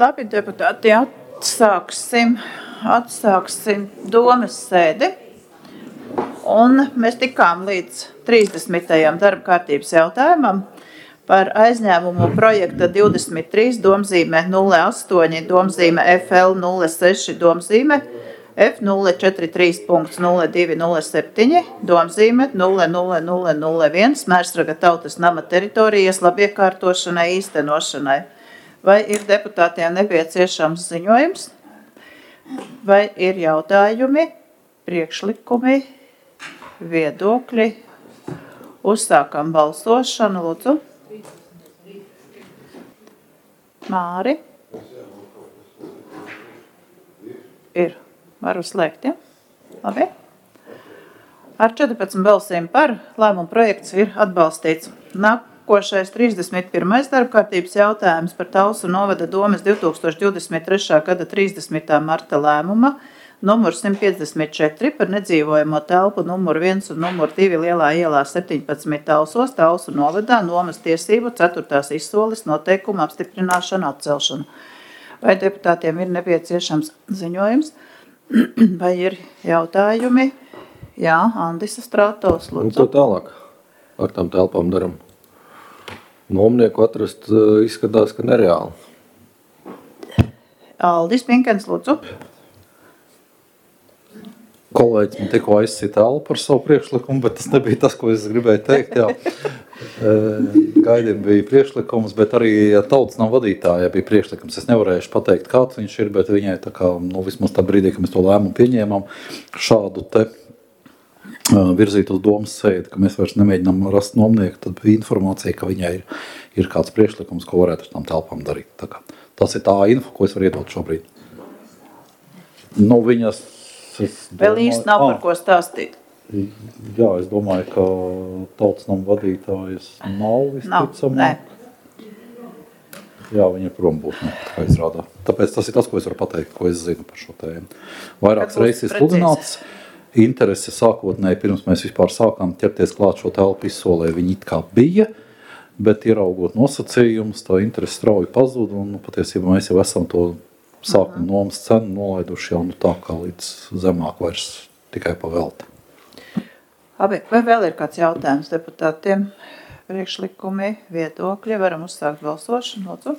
Labi, deputāti, atsāksim domas sēdi. Un mēs tikām līdz 30. darba kārtības jautājumam par aizņēmumu projekta 23, domzīme 08, domzīme FL 06, domzīme F043.0207, domzīme 00001, Mērsraga tautas nama teritorijas labiekārtošanai īstenošanai. Vai ir deputātiem nepieciešams ziņojums? Vai ir jautājumi, priekšlikumi, viedokļi? Uzsākam balsošanu, lūdzu. Māri? Ir. Varu slēgt, ja? Labi. Ar 14 balsīm par lēmumu projekts ir atbalstīts. Nākošais 31. darba kārtības jautājums par Talsu novada domes 2023. gada 30. marta lēmuma numur 154 par nedzīvojamo telpu numur 1 un numur 2 Lielā ielā 17 Talsos, Talsu novadā, nomas tiesību 4. izsoles noteikuma apstiprināšanu atcelšanu. Vai deputātiem ir nepieciešams ziņojums? Vai ir jautājumi? Jā, Andis Strātovs, lūdzu. Ko tālāk ar tām telpām daram? Nomnieku atrast izskatās, ka nereāli. Aldis Pinkens, lūdzu. Kolēģis man tikko aizsita Alpu par savu priekšlikumu, bet tas nebija tas, ko es gribēju teikt. Jā. Gaidiem bija priekšlikums, bet arī tautas nav vadītāja bija priekšlikums. Es nevarēšu pateikt, kāds viņš ir, bet viņai tā kā, vismaz tā brīdī, kad mēs to lēmumu pieņēmām, šādu te virzīt uz domas sēdi, ka mēs vairs nemēģinām rast nomnieku, tad bija informācija, ka viņai ir kāds priekšlikums, ko varētu ar tām telpām darīt. Tā kā, tas ir tā info, ko es varu iedot šobrīd. Viņas vēl īsti nav par ko stāstīt. Jā, es domāju, ka tautas nama vadītājas nav visticamāk. Jā, viņa prom būs, kā izrādā. Tāpēc tas ir tas, ko es varu pateikt, ko es zinu par šo tēmu. Vairākas reizes sludināts interese sākotnēji, pirms mēs vispār sākām ķerties klāt šo telpu izsolē, viņi it kā bija, bet ieraugot nosacījumus, tā interese strauji pazuda un patiesībā mēs jau esam to sākuma nomas cenu nolaiduši jau tā kā līdz zemāk vairs tikai pa velti. Labi, vai vēl ir kāds jautājums deputātiem? Priekšlikumi, viedokļi, varam uzsākt balsošanu, lūdzu.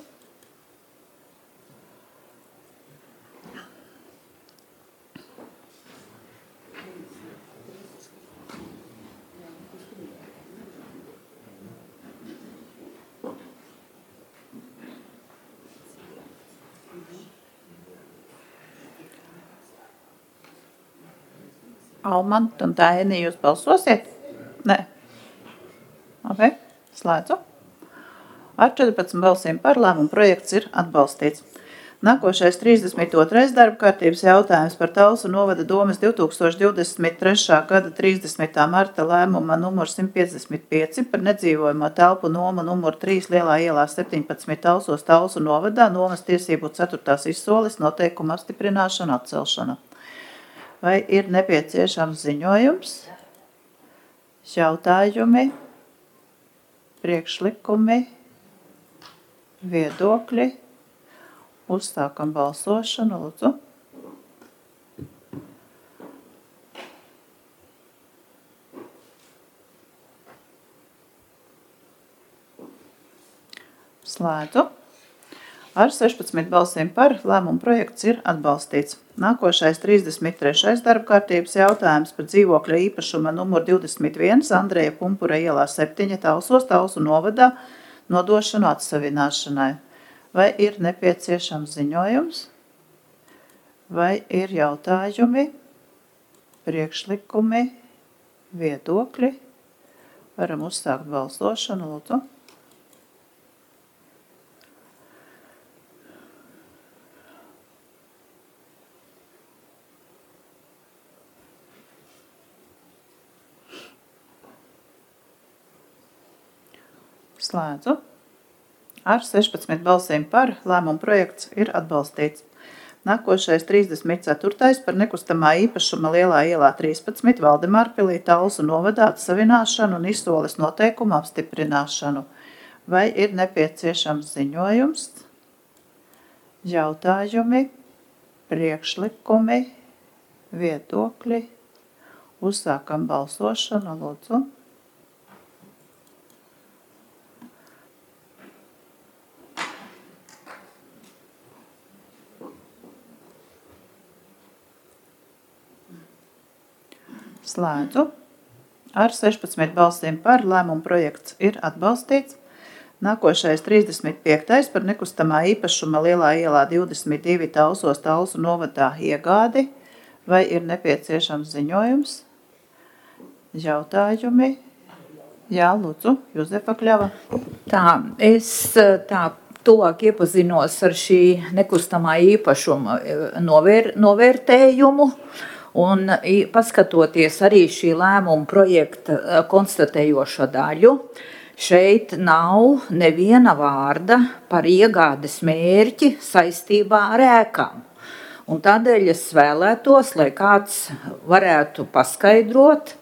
Almant un Taini, jūs balsosiet? Nē. Labi, slēdzu. Ar 14 balsīm par lēmumu projekts ir atbalstīts. Nākošais 32. darba kārtības jautājums par Talsu novada domes 2023. gada 30. marta lēmuma numur 155 par nedzīvojamo telpu noma numur 3 Lielā ielā 17 Talsos, Talsu novadā, nomas tiesību 4. izsoles noteikuma apstiprināšanu atcelšanu. Vai ir nepieciešams ziņojums, jautājumi, priekšlikumi, viedokļi? Uzsākam balsošanu, lūdzu. Slēdzu. Ar 16 balsīm par lēmumu projekts ir atbalstīts. Nākošais 33. darba kārtības jautājums par dzīvokļa īpašuma numur 21 Andreja Pumpura ielā 7 Talsos, Talsu novadā nodošanu atsavināšanai. Vai ir nepieciešams ziņojums? Vai ir jautājumi, priekšlikumi, viedokļi? Varam uzsākt balsošanu, lūdzu. Slēdzu. Ar 16 balsīm par lēmumu projekts ir atbalstīts. Nākošais 34. par nekustamā īpašuma Lielā ielā 13 Valdemārpilī Talsu novadā atsavināšanu un izsoles noteikumu apstiprināšanu. Vai ir nepieciešams ziņojums, Jautājumi, priekšlikumi, viedokļi. Uzsākam balsošanu, lūdzu. Slēdzu. Ar 16 balsīm par lēmumu projekts ir atbalstīts. Nākošais 35. par nekustamā īpašuma Lielā ielā 22 Talsos Talsu novadā iegādi. Vai ir nepieciešams ziņojums? Jautājumi? Jā, lūdzu, Juzefa Kļava. Es tuvāk iepazinos ar šī nekustamā īpašuma novērtējumu. Un paskatoties arī šī lēmuma projekta konstatējošo daļu, šeit nav neviena vārda par iegādes mērķi saistībā ar ēkām. Un tādēļ es vēlētos, lai kāds varētu paskaidrot,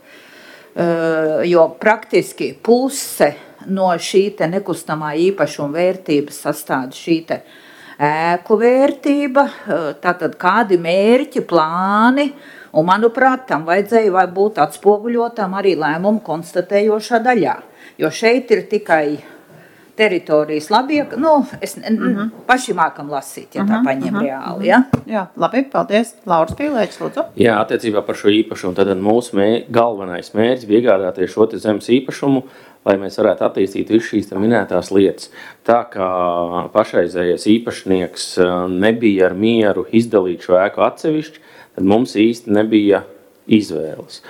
jo praktiski puse no šī te nekustamā īpašuma vērtības sastāda šī te ēku vērtība, tātad kādi mērķi, plāni, un manuprāt, tam vajadzēja būt atspoguļotam arī lēmumu konstatējošā daļā, jo šeit ir tikai teritorijas labiek, paši mākam lasīt, ja tā paņem reāli, ja? Jā, labi, paldies. Lauris Pīlēķis, lūdzu. Jā, attiecībā par šo īpašumu, tad mūsu galvenais mērķis bija iegādāties šo te zemes īpašumu, lai mēs varētu attīstīt visu šīs minētās lietas. Tā kā pašreizējais īpašnieks nebija ar mieru izdalīt šo ēku atsevišķi, tad mums īsti nebija izvēles.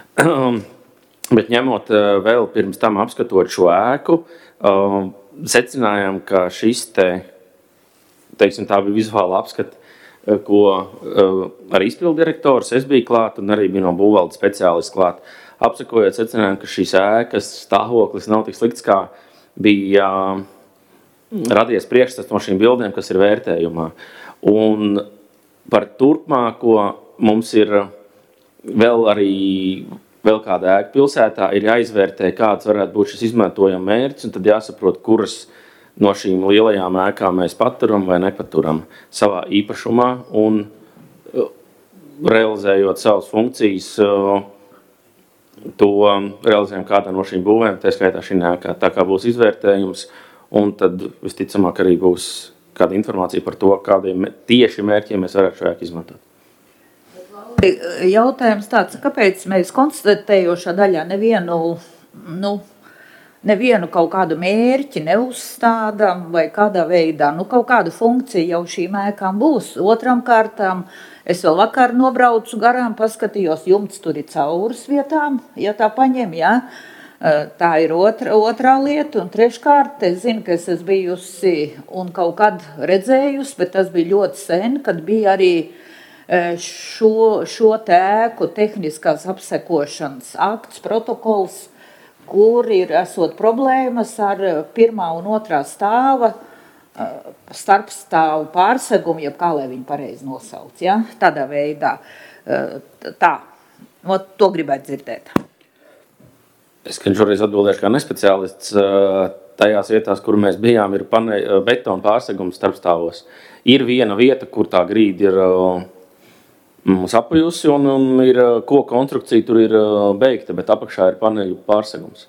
Bet ņemot vēl pirms tam apskatot šo ēku, secinājām, ka šis teiksim, tā bija vizuāla apskata, ko ar izpilddirektors es biju klāt un arī bija no būvvaldes speciālists klāt. Apsakojot, secinājām, ka šīs ēkas stāvoklis nav tik slikts, kā bija radies priekšstats no šīm bildēm, kas ir vērtējumā. Un par turpmāko mums ir vēl kāda ēka pilsētā, ir jāizvērtē, kāds varētu būt šis izmantojama mērķis, un tad jāsaprot, kuras no šīm lielajām ēkām mēs paturam vai nepaturam savā īpašumā un realizējot savas funkcijas, to realizējam kādā no šīm būvēm, tā skaitā šī ēkā. Tā kā būs izvērtējums, un tad visticamāk arī būs kāda informācija par to, kādiem tieši mērķiem mēs varētu šo ēku izmantot. Jautājums tāds, kāpēc mēs konstatējošā daļā nevienu kaut kādu mērķi neuzstādām vai kādā veidā, kaut kādu funkciju jau šīm ēkām būs. Otram kārtām, es vēl vakar nobraucu garām, paskatījos, jumts tur ir cauras vietām, ja tā paņem, jā. Tā ir otrā lieta, un treškārt, es zinu, ka es esmu bijusi un kaut kad redzējusi, bet tas bija ļoti sen, kad bija arī šo ēku tehniskās apsekošanas akts, protokols, kur ir esot problēmas ar pirmā un otrā stāva starpstāvu pārsegumu, jeb kā lai viņu pareizi nosauc, ja? Tādā veidā. Tā, to gribētu dzirdēt. Es šoreiz atbildēšu kā nespeciālists. Tajās vietās, kur mēs bijām, ir betona pārsegums starpstāvos. Ir viena vieta, kur tā grīda ir sapujusi un ir koku konstrukcija tur ir beigta, bet apakšā ir paneļu pārsegums.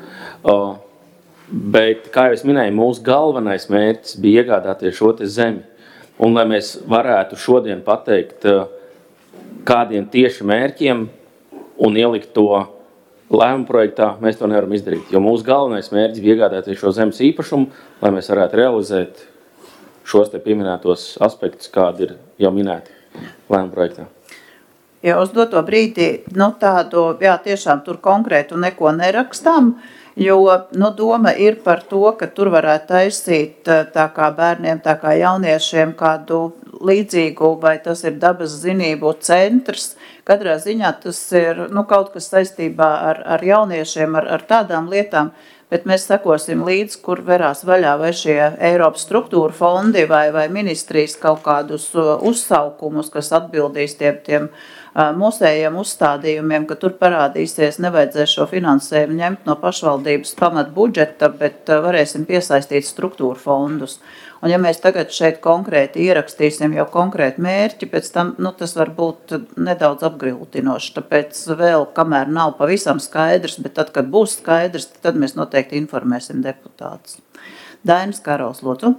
Bet, kā jau es minēju, mūsu galvenais mērķis bija iegādāties šo te zemi. Un lai mēs varētu šodien pateikt, kādiem tieši mērķiem un ielikt to lēmumu projektā, mēs to nevaram izdarīt. Jo mūsu galvenais mērķis bija iegādāties šo zemes īpašumu, lai mēs varētu realizēt šos te pieminētos aspektus, kādi ir jau minēti lēmumu projektā. Ja uz doto brīdī, tādu, jā, tiešām tur konkrētu neko nerakstām, jo, doma ir par to, ka tur varētu taisīt tā kā bērniem, tā kā jauniešiem kādu līdzīgu, vai tas ir dabas zinību centrs. Katrā ziņā tas ir, kaut kas saistībā ar jauniešiem, ar tādām lietām, bet mēs sekosim līdz, kur verās vaļā vai šie Eiropas struktūra fondi vai ministrijas kaut kādus uzsaukumus, kas atbildīs tiem mūsējiem uzstādījumiem, ka tur parādīsies, nevajadzēs šo finansējumu ņemt no pašvaldības pamat budžeta, bet varēsim piesaistīt struktūru fondus. Un ja mēs tagad šeit konkrēti ierakstīsim jau konkrēti mērķi, pēc tam tas var būt nedaudz apgrūtinoši. Tāpēc vēl, kamēr nav pavisam skaidrs, bet tad, kad būs skaidrs, tad mēs noteikti informēsim deputātus. Dainis Karols, lūdzu.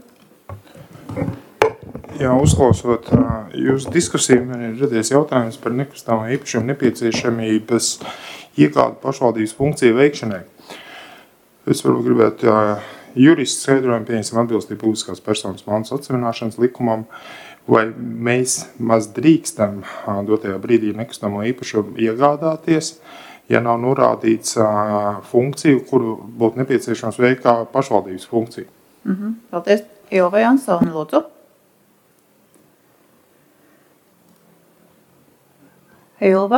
Jā, uzklausot jūsu diskusiju, man ir radies jautājums par nekustamā īpašuma nepieciešamības iegādu pašvaldības funkciju veikšanai. Es varbūt gribētu juristu skaidrojumu pieņemsim atbilstību publiskās personas mantas atsevināšanas likumam, vai mēs maz drīkstam dotajā brīdī nekustamo īpašumu iegādāties, ja nav norādīts funkciju, kuru būtu nepieciešams veikt kā pašvaldības funkciju. Paldies. Ilva Jansone, lūdzu. Ilva?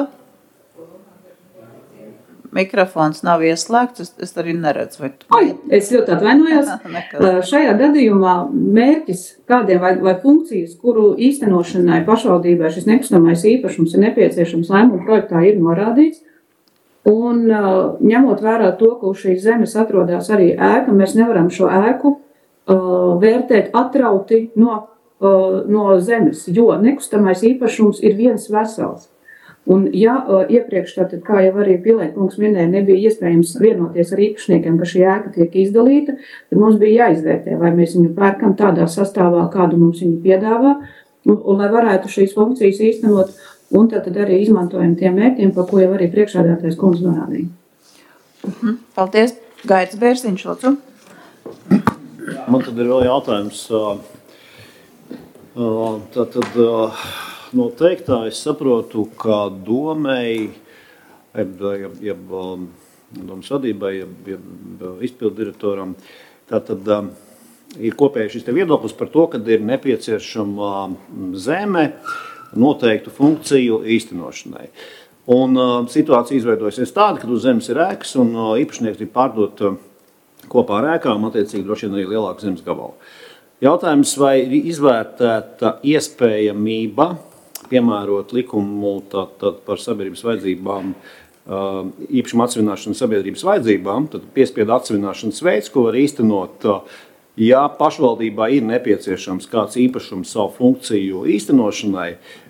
Mikrofons nav ieslēgts, es arī neredzu. Es ļoti atvainojos. Šajā gadījumā mērķis kādiem vai funkcijas, kuru īstenošanai pašvaldībai šis nekustamais īpašums ir nepieciešams lēmuma projektā ir norādīts. Un ņemot vērā to, ka uz šīs zemes atrodas arī ēka, mēs nevaram šo ēku vērtēt atrauti no zemes, jo nekustamais īpašums ir viens vesels. Un ja iepriekš, tātad, kā jau arī Pilēkungs minēja, nebija iespējams vienoties ar īpašniekiem, ka šī ēka tiek izdalīta, tad mums bija jāizvērtē, vai mēs viņu pērkam tādā sastāvā, kādu mums viņu piedāvā, un lai varētu šīs funkcijas īstenot, un tad arī izmantojam tiem mērķiem, par ko jau arī priekšsēdētājs kundze norādīja. Paldies. Gaits Bērziņš, lūdzu. Man tad ir vēl jautājums. No teiktā es saprotu, ka domei, jeb domas vadībai, jeb izpildirektoram, tātad ir kopēji šis te viedoklis par to, ka ir nepieciešama zeme noteiktu funkciju īstenošanai. Un situācija izveidojusies tāda, ka uz zemes ir ēkas un īpašnieks grib pārdot kopā ar ēkām, attiecīgi droši vien arī lielāku zemes gabalu. Jautājums, vai ir izvērtēta iespējamība piemērot likumu par sabiedrības vajadzībām, īpašuma atsevināšanas sabiedrības vajadzībām, tad piespiedu atsevināšanas veids, ko var īstenot, ja pašvaldībā ir nepieciešams kāds īpašums savu funkciju īstenošanai,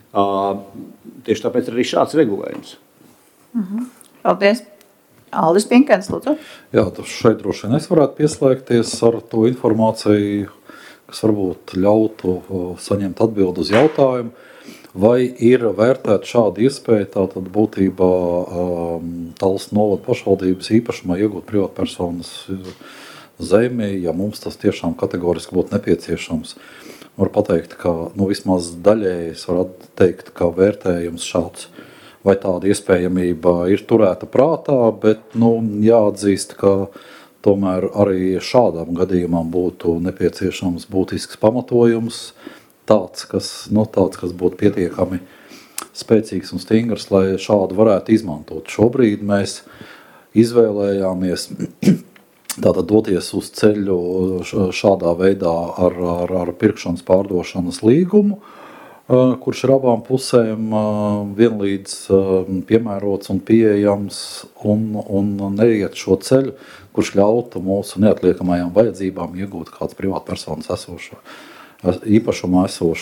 tieši tāpēc arī šāds regulējums. Paldies. Aldis Pinkens, lūdzu. Jā, šeit droši vien es varētu pieslēgties ar to informāciju, kas varbūt ļautu saņemt atbildi uz jautājumu. Vai ir vērtēta šāda iespēja, tātad būtībā Talsu novada pašvaldības īpašumā iegūt privātpersonas zemi, ja mums tas tiešām kategoriski būtu nepieciešams? Var pateikt, ka vismaz daļēji es varu teikt, ka vērtējums šāds vai tāda iespējamība ir turēta prātā, bet jāatzīst, ka tomēr arī šādām gadījumām būtu nepieciešams būtisks pamatojums, tāds, kas būtu pietiekami spēcīgs un stingrs, lai šādu varētu izmantot. Šobrīd mēs izvēlējāmies tātad doties uz ceļu šādā veidā ar pirkšanas pārdošanas līgumu, kurš ir abām pusēm vienlīdz piemērots un pieejams un neiet šo ceļu, kurš ļautu mūsu neatliekamajām vajadzībām iegūt kāds privātpersonas īpašumu,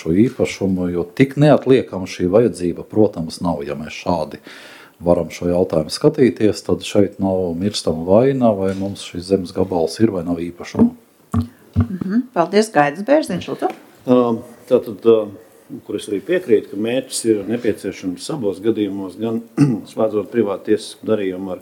jo tik neatliekama šī vajadzība, protams, nav. Ja mēs šādi varam šo jautājumu skatīties, tad šeit nav mirstama vaina, vai mums šis zemes gabals ir vai nav īpašuma. Paldies, Gaidis Bērziņš, lūdzu. Tātad, kur es arī piekrītu, ka mērķis ir nepieciešams abos gadījumos, gan slēdzot privātu tiesisku darījumu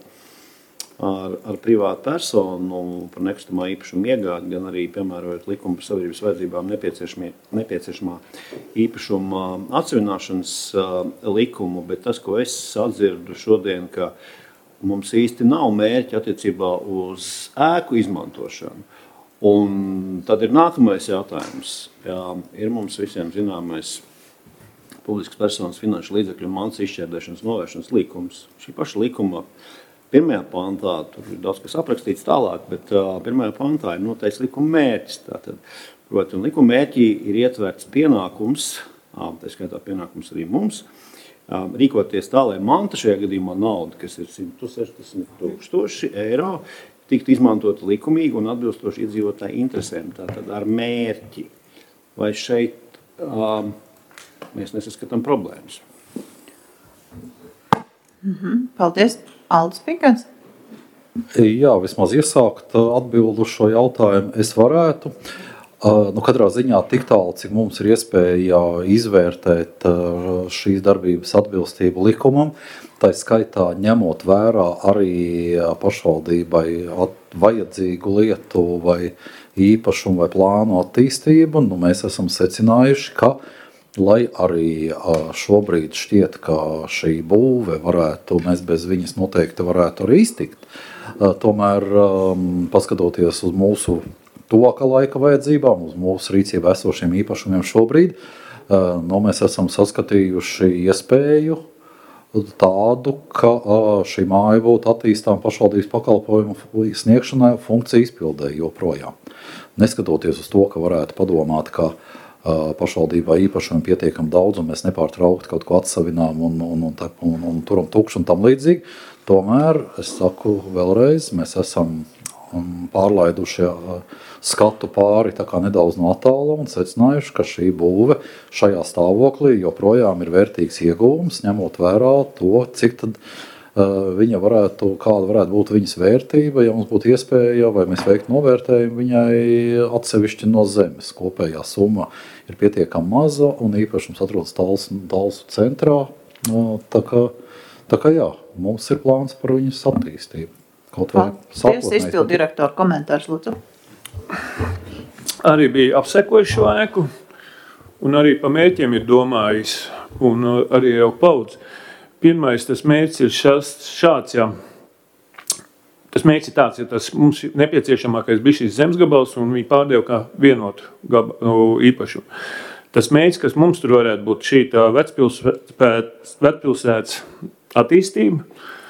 ar privātu personu par nekustamā īpašuma iegādi, gan arī piemērojot likumu par sabiedrības vajadzībām nepieciešamā īpašuma atsevināšanas likumu, bet tas, ko es atzirdu šodien, ka mums īsti nav mērķi attiecībā uz ēku izmantošanu. Un tad ir nākamais jautājums. Jā, ir mums visiem zināmais publiskas personas finanšu līdzekļu mantas izšķērdēšanas novēršanas likums. Šī paša likuma pirmajā pantā, tur ir daudz kas aprakstīts tālāk, bet pirmajā pantā ir noteikts likuma mērķis. Tātad, proti, un likuma mērķī ir ietverts pienākums, tā skaitā pienākums arī mums, rīkoties tā, lai manta šajā gadījumā nauda, kas ir 160 000 eiro, tiktu izmantot likumīgi un atbilstoši iedzīvotāju interesēm, tātad ar mērķi. Vai šeit mēs nesaskatām problēmas? Paldies. Aldis Pinkans. Jā, vismaz iesākt atbildu šo jautājumu es varētu. Katrā ziņā tik tālu, cik mums ir iespēja izvērtēt šīs darbības atbilstību likumam, tā skaitā ņemot vērā arī pašvaldībai vajadzīgu lietu vai īpašumu vai plānu attīstību, mēs esam secinājuši, ka, lai arī šobrīd šķiet, ka šī būve mēs bez viņas noteikti varētu arī iztikt, tomēr paskatoties uz mūsu tuvākā laika vajadzībām, uz mūsu rīcībā esošiem īpašumiem šobrīd, mēs esam saskatījuši iespēju tādu, ka šī māja būtu attīstām pašvaldības pakalpojumu sniegšanai funkciju izpildē joprojām. Neskatoties uz to, ka varētu padomāt, ka pašvaldībā īpašumi pietiekam daudz un mēs nepārtraukti kaut ko atsavinām un turam tukšu un tam līdzīgi, tomēr, es saku vēlreiz, mēs esam pārlaiduši skatu pāri tā kā nedaudz no attāla un secinājuši, ka šī būve šajā stāvoklī joprojām ir vērtīgs ieguvums, ņemot vērā to, cik tad kāda varētu būt viņas vērtība, ja mums būtu iespēja, vai mēs veiktu novērtējumu viņai atsevišķi no zemes. Kopējā summa ir pietiekami maza un īpašums atrodas Talsu centrā. Tā kā jā, mums ir plāns par viņas attīstību. Paldies, izpildu direktoru komentārs, lūdzu. Arī bija apsekojuši šo ēku un arī pa mērķiem ir domājis un arī jau paudz. Pirmais, tas mērķis ir šāds, jā. Tas mērķis ir tāds, ja tas mums nepieciešamākais bija šis zemes gabals un viņi pārdeva kā vienotu īpašumu. Tas mērķis, kas mums tur varētu būt šī tā vecpilsētas attīstība,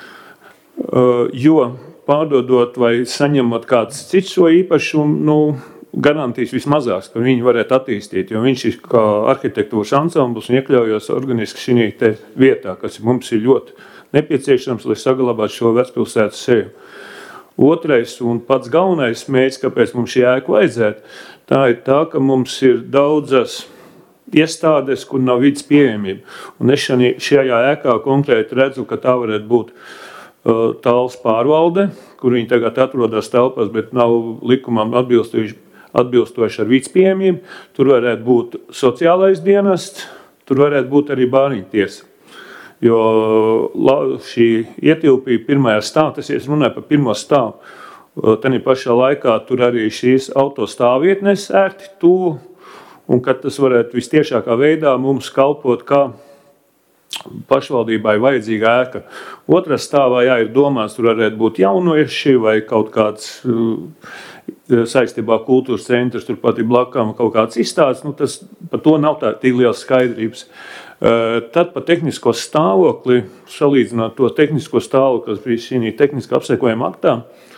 jo pārdodot vai saņemot kāds cits šo īpašumu, garantijas vismazāks, ka viņi varētu attīstīt, jo viņš ir kā arhitektūras ansambls un iekļaujos organiski šī te vietā, kas mums ir ļoti nepieciešams, lai saglabātu šo vecpilsētas seju. Otrais un pats galvenais mērķis, kāpēc mums šī ēka vajadzētu, tā ir tā, ka mums ir daudzas iestādes, kur nav vidas pieejamība. Un es šajā ēkā konkrēti redzu, ka tā varētu būt Talsu pārvalde, kur viņi tagad atrodas telpās, bet nav likumam atbilstoši ar vidas pieejamību. Tur varētu būt sociālais dienests, tur varētu būt arī bāriņu tiesa. Jo šī ietilpība pirmajā stāvā, tas es runāju par pirmo stāvu, tanī pašā laikā tur arī šīs autostāvvietnes ērti tuvu, un kad tas varētu vistiešākā veidā mums kalpot kā pašvaldībai vajadzīga ēka. Otrā stāvā, jā, ir domāts, tur varētu būt jaunieši vai kaut kāds saistībā kultūras centrs, tur pat ir blakām kaut kāds izstāsts, tas par to nav tā tik liels skaidrības. Tad par tehnisko stāvokli, salīdzināt to tehnisko stāvokli, kas bija šī tehniska apsekojuma aktā,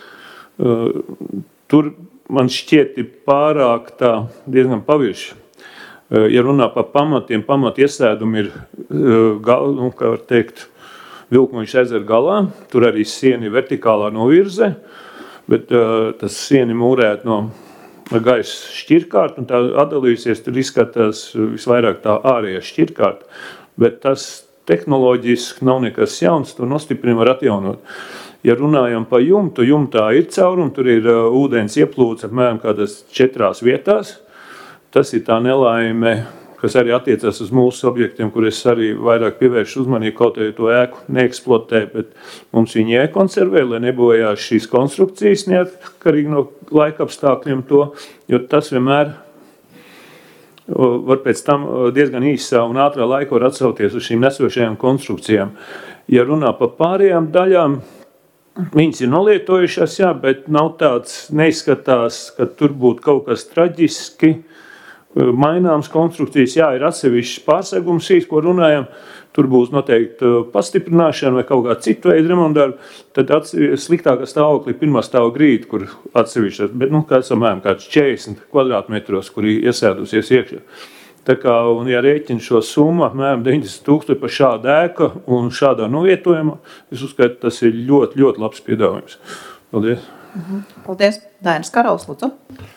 tur man šķiet ir pārāk tā diezgan pavirši. Ja runā par pamatiem, iesēdumi ir, kā var teikt, Vilkmuņš ezera galā, tur arī siena ir vertikālā novirze, bet tas siena mūrēt no gaisa šķirkārta, un tā atdalījusies, tur izskatās visvairāk tā ārējā šķirkārta, bet tas tehnoloģiski nav nekas jauns, to nostiprinu var atjaunot. Ja runājam par jumtu, jumtā ir caurumi, tur ir ūdens ieplūds apmēram kādās 4 vietās. Tas ir tā nelaime, kas arī attiecas uz mūsu objektiem, kur es arī vairāk pievēršu uzmanību, kaut arī to ēku neeksploatē, bet mums viņi jākonservē, lai nebojās šīs konstrukcijas neatkarīgi no laika apstākļiem to, jo tas vienmēr var pēc tam diezgan īsā un ātrā laika var atsauties uz šīm nesošajām konstrukcijām. Ja runā par pārējām daļām, viņas ir nolietojušās, jā, bet nav tāds, neizskatās, ka tur būtu kaut kas traģiski, maināms konstrukcijas, jā, ir atsevišķs pārsegums šīs, ko runājam, tur būs noteikti pastiprināšana vai kaut kā citu veidu remontdarbi, tad sliktākā stāvoklī pirmā stāva grīda, kur atsevišķas, bet, kāds apmēram kāds 40 kvadrātmetros, kur iesēdusies iekšā. Tā kā, un ja rēķina šo summu, apmēram 90,000 par šādu ēku un šādā novietojumā, es uzskatu, tas ir ļoti, ļoti labs piedāvājums. Paldies. Paldies. Dainis Karaus, lūdzu.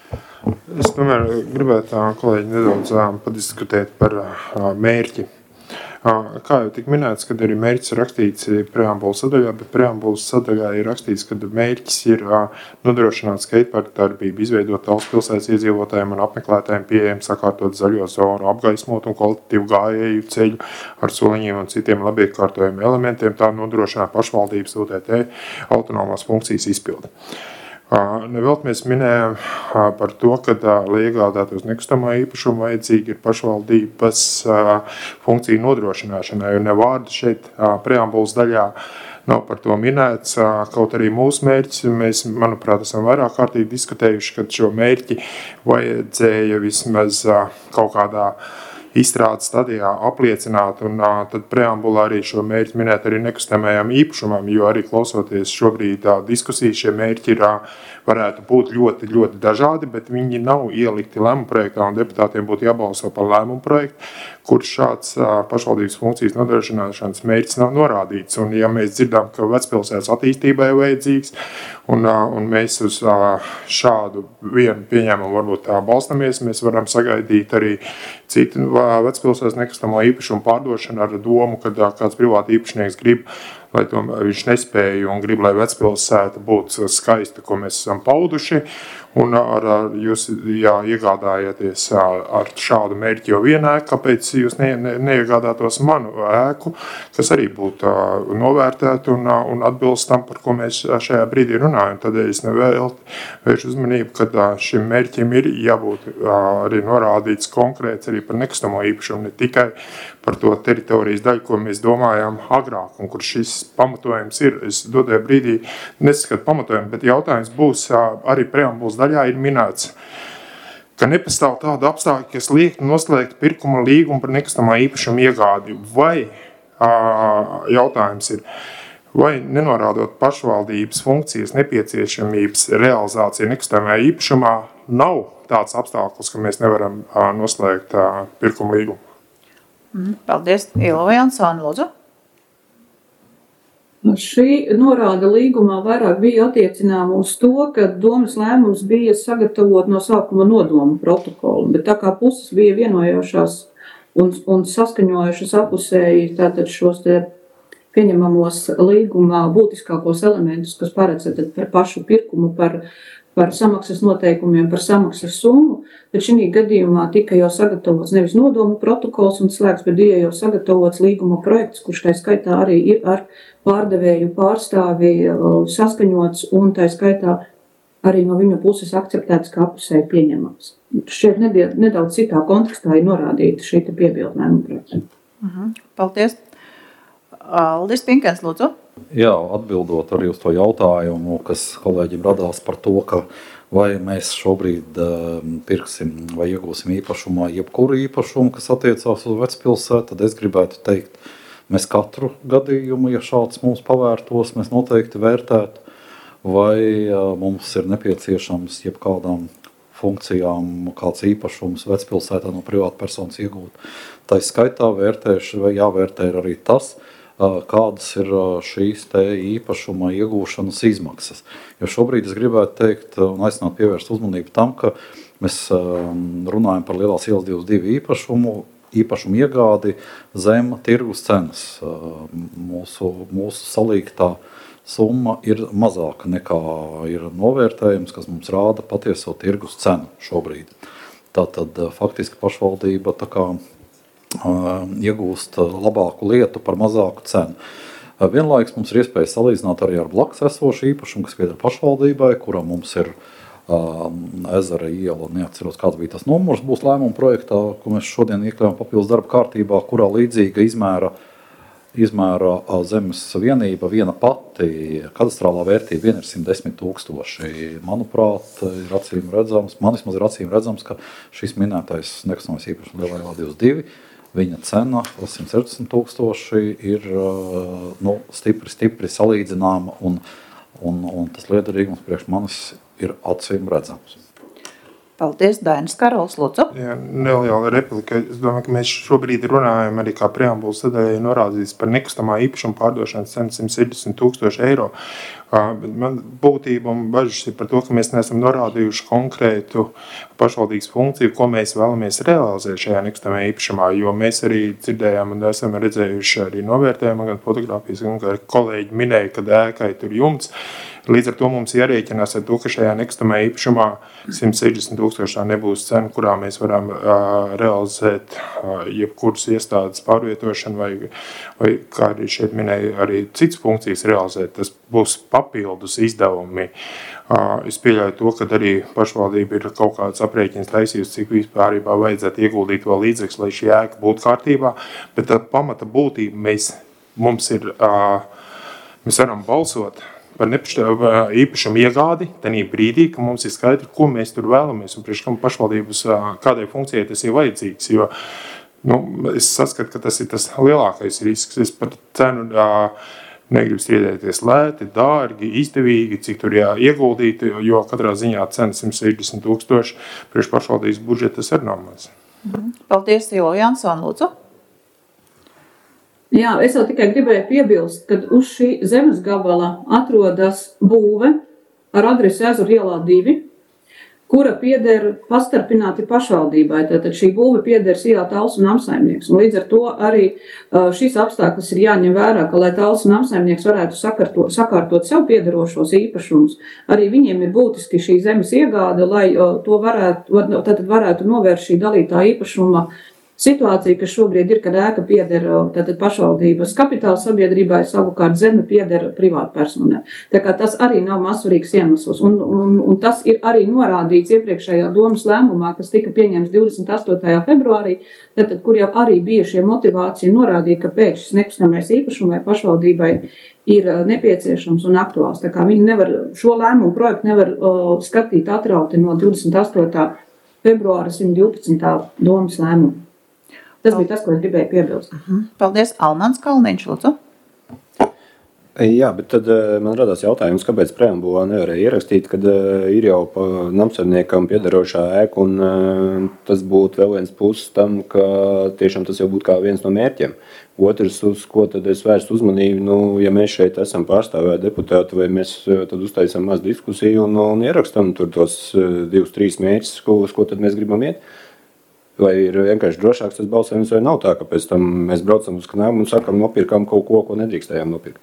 Es tomēr gribētu, kolēģi, nedaudz padiskutēt par mērķi. Kā jau tik minēts, kad arī mērķis rakstīts preambulas sadaļā, bet preambulas sadaļā ir rakstīts, ka mērķis ir nodrošināt skateparku darbību, izveidot valsts pilsētas iedzīvotājiem un apmeklētājiem pieejami sakārtot zaļo zonu, apgaismot un kvalitatīvu gājēju ceļu ar soliņiem un citiem labiekārtojumiem elementiem, tā nodrošināt pašvaldības UTT autonomās funkcijas izpildi. Nevēlt mēs minējām par to, ka, lai iegādātos nekustamā īpašumu, vajadzīgi ir pašvaldības funkciju nodrošināšanai, un ne vārdu šeit preambulas daļā nav par to minēts, kaut arī mūsu mērķis, mēs, manuprāt, esam vairāk kārtīgi diskutējuši, ka šo mērķi vajadzēja vismaz kaut kādā izstrādes stadijā apliecināt, un tad preambulā arī šo mērķi minēt arī nekustamajām īpašumam, jo arī klausoties šobrīd diskusijas, šie mērķi varētu būt ļoti, ļoti dažādi, bet viņi nav ielikti lēmumu projektā, un deputātiem būtu jābalso par lēmumu projektu, kur šāds pašvaldības funkcijas nodrošināšanas mērķis nav norādīts. Un ja mēs dzirdām, ka vecpilsētas attīstībai vajadzīgs, un mēs uz šādu vienu pieņēmumu varbūt balstamies, mēs varam sagaidīt arī citu vecpilsētas nekustamo īpašumu pārdošanu ar domu, kad kāds privāti īpašnieks grib, lai to viņš nespēja un grib, lai vecpilsēta būtu skaista, ko mēs esam pauduši, un jūs iegādājieties ar šādu mērķi jau vienu ēku, kāpēc jūs neiegādātos manu ēku, kas arī būtu novērtēta un atbilst tam, par ko mēs šajā brīdī runājam. Tādēļ es vēršu uzmanību, ka šim mērķim ir jābūt arī norādīts konkrēts arī par nekustamo īpašumu, ne tikai par to teritorijas daļu, ko mēs domājām agrāk, un kur šis pamatojums ir. Es dotajā brīdī neskatu pamatojumu, bet jautājums būs arī preambulas daļā ir minēts, ka nepastāv tāda apstākļa, kas liek noslēgt pirkuma līgumu par nekustamā īpašuma iegādi. Vai jautājums ir, vai nenorādot pašvaldības funkcijas nepieciešamības realizācija nekustamajā īpašumā nav tāds apstākļus, ka mēs nevaram noslēgt pirkuma līgumu? Paldies. Ilva Jansone, lūdzu. Šī norāda līgumā vairāk bija attiecināma uz to, ka domas lēmums bija sagatavot no sākuma nodomu protokolu, bet tā kā puses bija vienojošās un saskaņojušas apusēji tātad šos te pieņemamos līgumā būtiskākos elementus, kas paredz par pašu pirkumu, par samaksas noteikumiem, par samaksas summu, tad šī gadījumā tika jau sagatavots nevis nodomu protokols un slēgts, bet bija jau sagatavots līguma projekts, kurš tā skaitā arī ir ar pārdevēju pārstāvi saskaņots un tā skaitā arī no viņa puses akceptēts kā apusēji pieņemams. Šeit nedaudz citā kontekstā ir norādīta šī piebildnēma projekta. Paldies. Aldis Pinkens, lūdzu. Jā, atbildot arī uz to jautājumu, kas kolēģim radās par to, ka vai mēs šobrīd pirksim vai iegūsim īpašumā jebkuru īpašumu, kas attiecās uz vecpilsētu, tad es gribētu teikt, mēs katru gadījumu, ja šāds mums pavērtos, mēs noteikti vērtētu, vai mums ir nepieciešams jebkādām funkcijām kāds īpašums vecpilsētā no privāta personas iegūt. Tā skaitā vērtēšu, vai jāvērtē arī tas, kādas ir šīs te īpašuma iegūšanas izmaksas. Jo šobrīd es gribētu teikt un aicināt pievērst uzmanību tam, ka mēs runājam par Lielās ielas 22 īpašumu iegādi zem tirgus cenas. Mūsu salīgtā summa ir mazāka nekā ir novērtējums, kas mums rāda patieso tirgus cenu šobrīd. Tātad faktiski pašvaldība tā kā iegūst labāku lietu par mazāku cenu. Vienlaiks mums ir iespēja salīdzināt arī ar blakus esošu īpašumu, kas pieder pašvaldībai, kurā mums ir Ezera iela, neatceros, kāds bija tas numurs, būs lēmuma projektā, ko mēs šodien iekļaujam papildus darba kārtībā, kurā līdzīga izmēra zemes vienība viena pati, kadastrālā vērtība vien ir 110 000. Manuprāt, ir acīm redzams, ka šis minētais nekustamais īpašums Lielā ielā 22, viņa cena 160 000 ir stipri salīdzināma un tas liederīgums priekš manis ir acīm redzams. Paldies, Dainis Karols, lūdzu. Jā, neliela replika. Es domāju, ka mēs šobrīd runājam arī kā preambulas sadaļai norādīts par nekustamā īpašuma pārdošanas cenu 160,000 eiro. Bet man būtība un bažas ir par to, ka mēs neesam norādījuši konkrētu pašvaldības funkciju, ko mēs vēlamies realizēt šajā nekustamajā īpašumā, jo mēs arī dzirdējām un esam redzējuši arī novērtējumu, gan fotogrāfijas, gan kā kolēģi minēja, ka ēkai tur jumts. Līdz ar to mums jārēķinās ar to, ka šajā nekustamajā īpašumā 160,000 nebūs cena, kurā mēs varam realizēt jebkuras iestādes pārvietošanu vai kā arī šeit minēja, arī citas funkcijas realizēt. Tas būs papildus izdevumi. Es pieļauju to, ka arī pašvaldība ir kaut kāds aprēķins taisījusi, cik vispārībā vajadzētu ieguldīt vēl līdzekļus, lai šī ēka būtu kārtībā, bet tā pamata būtība mēs varam balsot par īpašumu iegādi tajā brīdī, ka mums ir skaidri, ko mēs tur vēlamies un priekš kam pašvaldības kādai funkcijai tas ir vajadzīgs. Jo, es saskatu, ka tas ir tas lielākais risks. Es par cenu negribu strīdēties lēti, dārgi, izdevīgi, cik tur ieguldīt, jo katrā ziņā cena 160,000 priekš pašvaldības budžetas ir normāls. Paldies, Ilva Jansona, lūdzu. Jā, es jau tikai gribēju piebilst, ka uz šī zemes gabala atrodas būve ar adresi Ezeru ielā 2, kura pieder pastarpināti pašvaldībai. Tātad šī būve pieder Sijā Talsu namsaimnieks. Un līdz ar to arī šis apstākļus ir jāņem vērā, ka, lai Talsu namsaimnieks varētu sakārtot sev piederošos īpašumus, arī viņiem ir būtiski šī zemes iegāde, lai to varētu novērst šī dalītā īpašuma situācija, kas šobrīd ir, kad ēka pieder pašvaldības kapitāla sabiedrībai, savukārt zeme pieder privātpersonai. Tā kā tas arī nav mazsvarīgs iemesls. Un tas ir arī norādīts iepriekšējā domas lēmumā, kas tika pieņemts 28. februārī, kur jau arī bija šie motivācija norādīja, ka pēc šis nekustamais īpašumai pašvaldībai ir nepieciešams un aktuāls. Tā kā viņi šo lēmumu projektu nevar skatīt atrauti no 28. februāra 112. domas lēmumu. Tas bija tas, ko es gribēju piebilst. Paldies, Almans Kalniņš, lūdzu. Jā, bet tad man radās jautājums, kāpēc preambulā nevarēja ierakstīt, kad ir jau pa namsaimniekam piederošā ēka, un tas būtu vēl viens puses tam, ka tiešām tas jau būtu kā viens no mērķiem. Otrs, uz ko tad es vērstu uzmanību, ja mēs šeit esam pārstāvēti deputāti, vai mēs tad uztaisam maz diskusiju un ierakstam tur tos 2-3 mērķus, uz ko tad mēs gribam iet. Vai ir vienkārši drošāks tas balsojums, vai nav tā, ka pēc tam mēs braucam uz knēmu un sakam, nopirkam kaut ko nedrīkstējām nopirkt.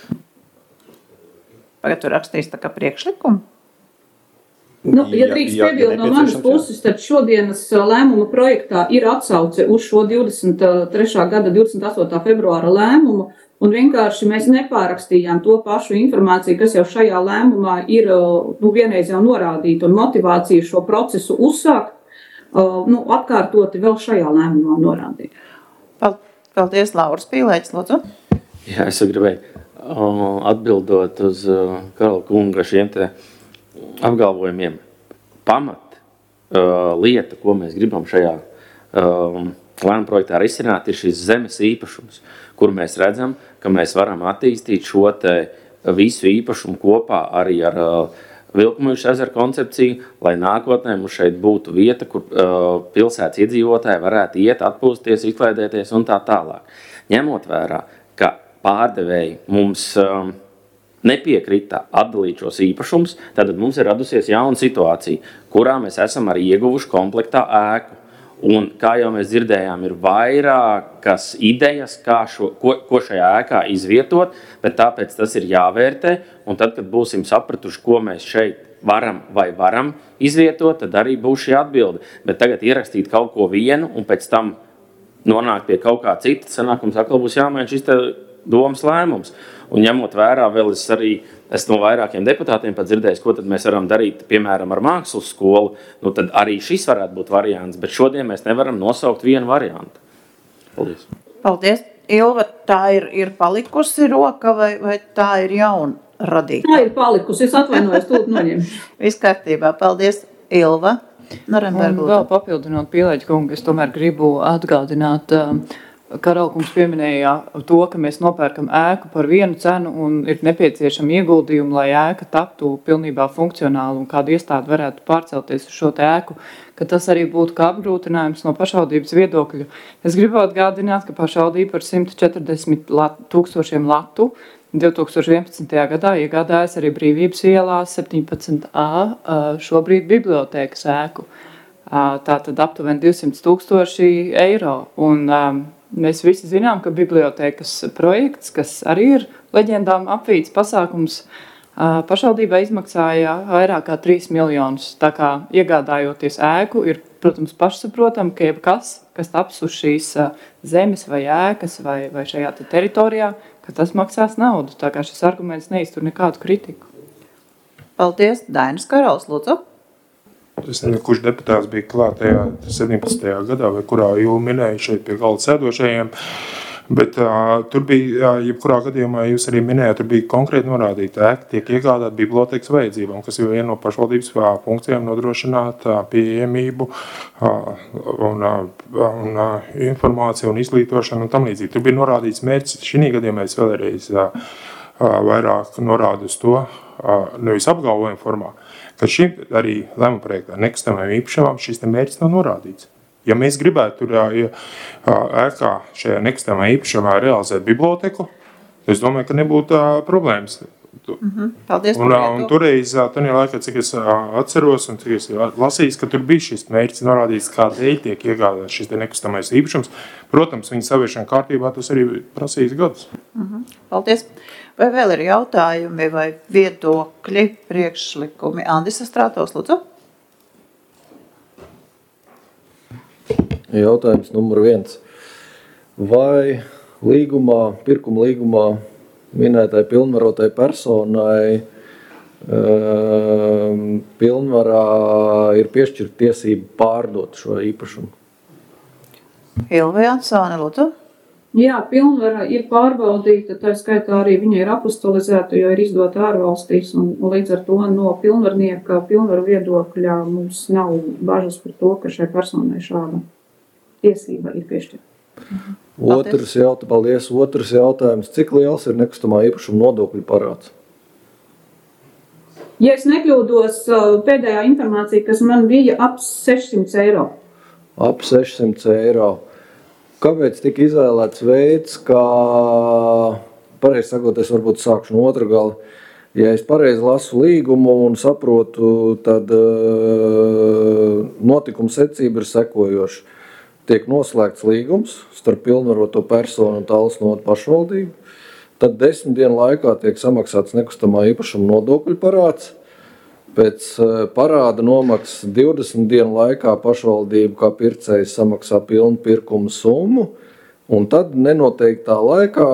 Pagad tu rakstīs tā kā priekšlikumu? Ja drīkst piebilst no manas puses, tad šodienas lēmuma projektā ir atsauce uz šo 23. gada 28. februāra lēmumu, un vienkārši mēs nepārakstījām to pašu informāciju, kas jau šajā lēmumā ir vienreiz jau norādīta, un motivācija šo procesu uzsākt, atkārtoti vēl šajā lēmumā norādīt. Paldies, Lauris Pīlēķis, lūdzu. Jā, es gribēju atbildot uz Karola kunga šiem te apgalvojumiem. Pamat lieta, ko mēs gribam šajā lēmuma projektā risināt, ir šis zemes īpašums, kur mēs redzam, ka mēs varam attīstīt šo te visu īpašumu kopā arī ar Vilkmuižas ezera koncepciju, lai nākotnē mums šeit būtu vieta, kur pilsētas iedzīvotāji varētu iet, atpūsties, izklaidēties un tā tālāk. Ņemot vērā, ka pārdevēji mums nepiekrita atdalīt šos īpašumus, tad mums ir radusies jauna situācija, kurā mēs esam arī ieguvuši komplektā ēku. Un, kā jau mēs dzirdējām, ir vairākas idejas, ko šajā ēkā izvietot, bet tāpēc tas ir jāvērtē. Un tad, kad būsim sapratuši, ko mēs šeit varam izvietot, tad arī būs šī atbilde. Bet tagad ierakstīt kaut ko vienu un pēc tam nonākt pie kaut kā cita, sanākums atkal būs jāmēģina šis domas lēmums. Un ņemot vērā vēl es no vairākiem deputātiem pat dzirdējis, ko tad mēs varam darīt, piemēram, ar mākslas skolu, tad arī šis varētu būt variants, bet šodien mēs nevaram nosaukt vienu variantu. Paldies. Paldies. Ilva, tā ir palikusi roka vai tā ir jauna radīta? Tā ir palikusi, es atvainojos, tūlīt noņem. Viss kārtībā. Paldies, Ilva. Un vēl papildinot Pīlēķa kungu, es tomēr gribu atgādināt Karalkungs pieminēja to, ka mēs nopērkam ēku par vienu cenu un ir nepieciešami ieguldījumi, lai ēka taptu pilnībā funkcionāli un kāda iestāde varētu pārcelties uz šo te ēku, ka tas arī būtu kā apgrūtinājums no pašvaldības viedokļu. Es gribu atgādināt, ka pašvaldība par 140 tūkstošiem latu 2011. gadā iegādājas arī Brīvības ielā 17A šobrīd bibliotēkas ēku. Tātad aptuveni 200 000 eiro. Un mēs visi zinām, ka bibliotēkas projekts, kas arī ir leģendām apvīts pasākums, pašvaldībā izmaksāja vairāk kā 3 miljonus. Tā kā iegādājoties ēku, ir, protams, pašsaprotam, ka jebkas, kas taps uz šīs zemes vai ēkas vai šajā teritorijā, ka tas maksās naudu. Tā kā šis arguments neiztur nekādu kritiku. Paldies, Dainis Karals, lūdzu. Es nezinu, kurš deputāts bija klāt tajā 17. gadā, vai kurā Jūla minēja šeit pie galda sēdošajiem, bet tur bija, jebkurā gadījumā jūs arī minējāt, tur bija konkrēti norādīta ēka tiek iegādāt bibliotēkas vajadzībām, kas ir viena no pašvaldības funkcijām nodrošināt pieejamību un informāciju un izglītošanu un tam līdzīgi. Tur bija norādīts mērķis, šī gadījumā es vēlreiz vairāk norādu uz to, nevis apgalvojumu formā, ka šim arī lēmuma projektā nekustamajām īpašumām šis mērķis nav norādīts. Ja mēs gribētu tur ēkā šajā nekustamajā īpašumā realizēt biblioteku, es domāju, ka nebūtu problēmas. Paldies. Un toreiz, tajā laikā, cik es atceros un cik es lasīju, ka tur bija šis mērķis norādīts, kādēļ tiek iegādāts šis nekustamais īpašums. Protams, viņa saviešana kārtībā tas arī prasīs gadus. Paldies. Vai vēl ir jautājumi vai viedokļi, priekšlikumi? Andis Astrātovs, lūdzu. Jautājums numur 1. Vai pirkuma līgumā minētai pilnvarotai personai pilnvarā ir piešķirt tiesību pārdot šo īpašumu? Ilva Jansone, lūdzu. Jā, pilnvara ir pārbaudīta, tā skaitā arī viņa ir apostolizēta, jo ir izdota ārvalstīs, un līdz ar to no pilnvarnieka pilnvaru viedokļā mums nav bažas par to, ka šai personai šāda tiesība ir piešķirta. Paldies. Otrs jautājums. Cik liels ir nekustamā īpašuma nodokļu parāds? Ja es nekļūdos, pēdējā informācija, kas man bija ap 600 eiro. Ap 600 eiro. Kāpēc tika izvēlēts veids, kā, pareizi sakot, es varbūt sākšu no otra gala, ja es pareizi lasu līgumu un saprotu, tad notikuma secība ir sekojoša. Tiek noslēgts līgums starp pilnvaroto personu un Talsnotu pašvaldību, tad 10 dienu laikā tiek samaksāts nekustamā īpašuma nodokļu parāds. Pēc parāda nomaksas 20 dienu laikā pašvaldība kā pircējs samaksā pilnu pirkuma summu, un tad nenoteiktā laikā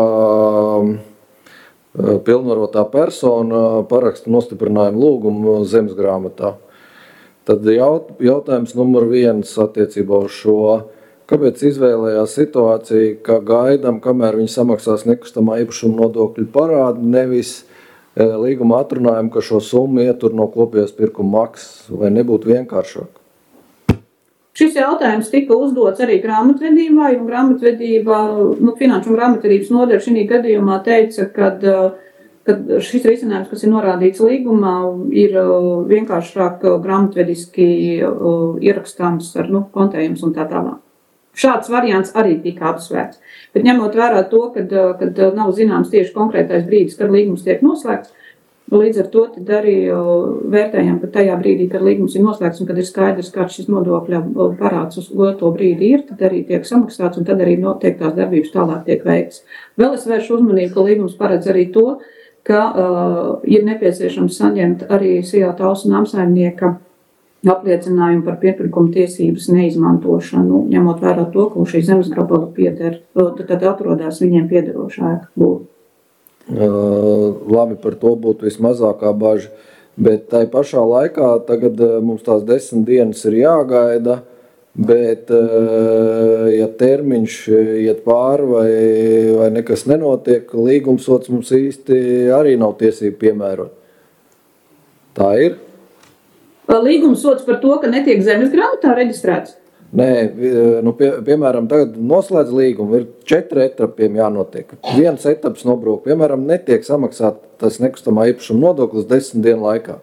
pilnvarotā persona paraksta nostiprinājumu lūgumu zemes grāmatā. Tad jautājums numur 1 attiecībā uz šo. Kāpēc izvēlējās situāciju, ka gaidām, kamēr viņi samaksās nekustamā īpašuma nodokļu parādu, nevis līguma atrunājumu, ka šo summu ietur no kopējās pirkuma maksas, vai nebūtu vienkāršāk? Šis jautājums tika uzdots arī grāmatvedībā, un grāmatvedībā, finanšu un grāmatvedības nodaļa šī gadījumā teica, kad šis risinājums, kas ir norādīts līgumā, ir vienkāršāk grāmatvediski ierakstāms ar kontējums un tā tālāk. Šāds variants arī tika apsvērts. Bet ņemot vērā to, kad nav zināms tieši konkrētais brīdis, kad līgums tiek noslēgts, līdz ar to tad arī vērtējam, ka tajā brīdī, kad līgums ir noslēgts un kad ir skaidrs, kāds šis nodokļa parāds uz to brīdi ir, tad arī tiek samaksāts un tad arī noteiktās darbības tālāk tiek veikts. Vēl es vēršu uzmanību, ka līgums paredz arī to, ka ir nepieciešams saņemt arī Sijā Talsu namsaimnieka apliecinājumu par piepirkuma tiesības neizmantošanu, ņemot vērā to, ka šī zemes gabala pieder, tad atrodas viņiem piederošā ēka būvē. Labi, par to būtu vismazākā baža, bet tai pašā laikā tagad mums tās 10 dienas ir jāgaida, bet ja termiņš iet pāri vai nekas nenotiek, līgumsots mums īsti arī nav tiesība piemērot. Tā ir? Līgumsots par to, ka netiek zemes grāmatā reģistrēts? Nē, nu, piemēram, tagad noslēdz līgumu, ir 4 etapiem jānotiek. Viens etaps nobrūk, piemēram, netiek samaksāt tas nekustamā īpašuma nodoklis 10 dienu laikā.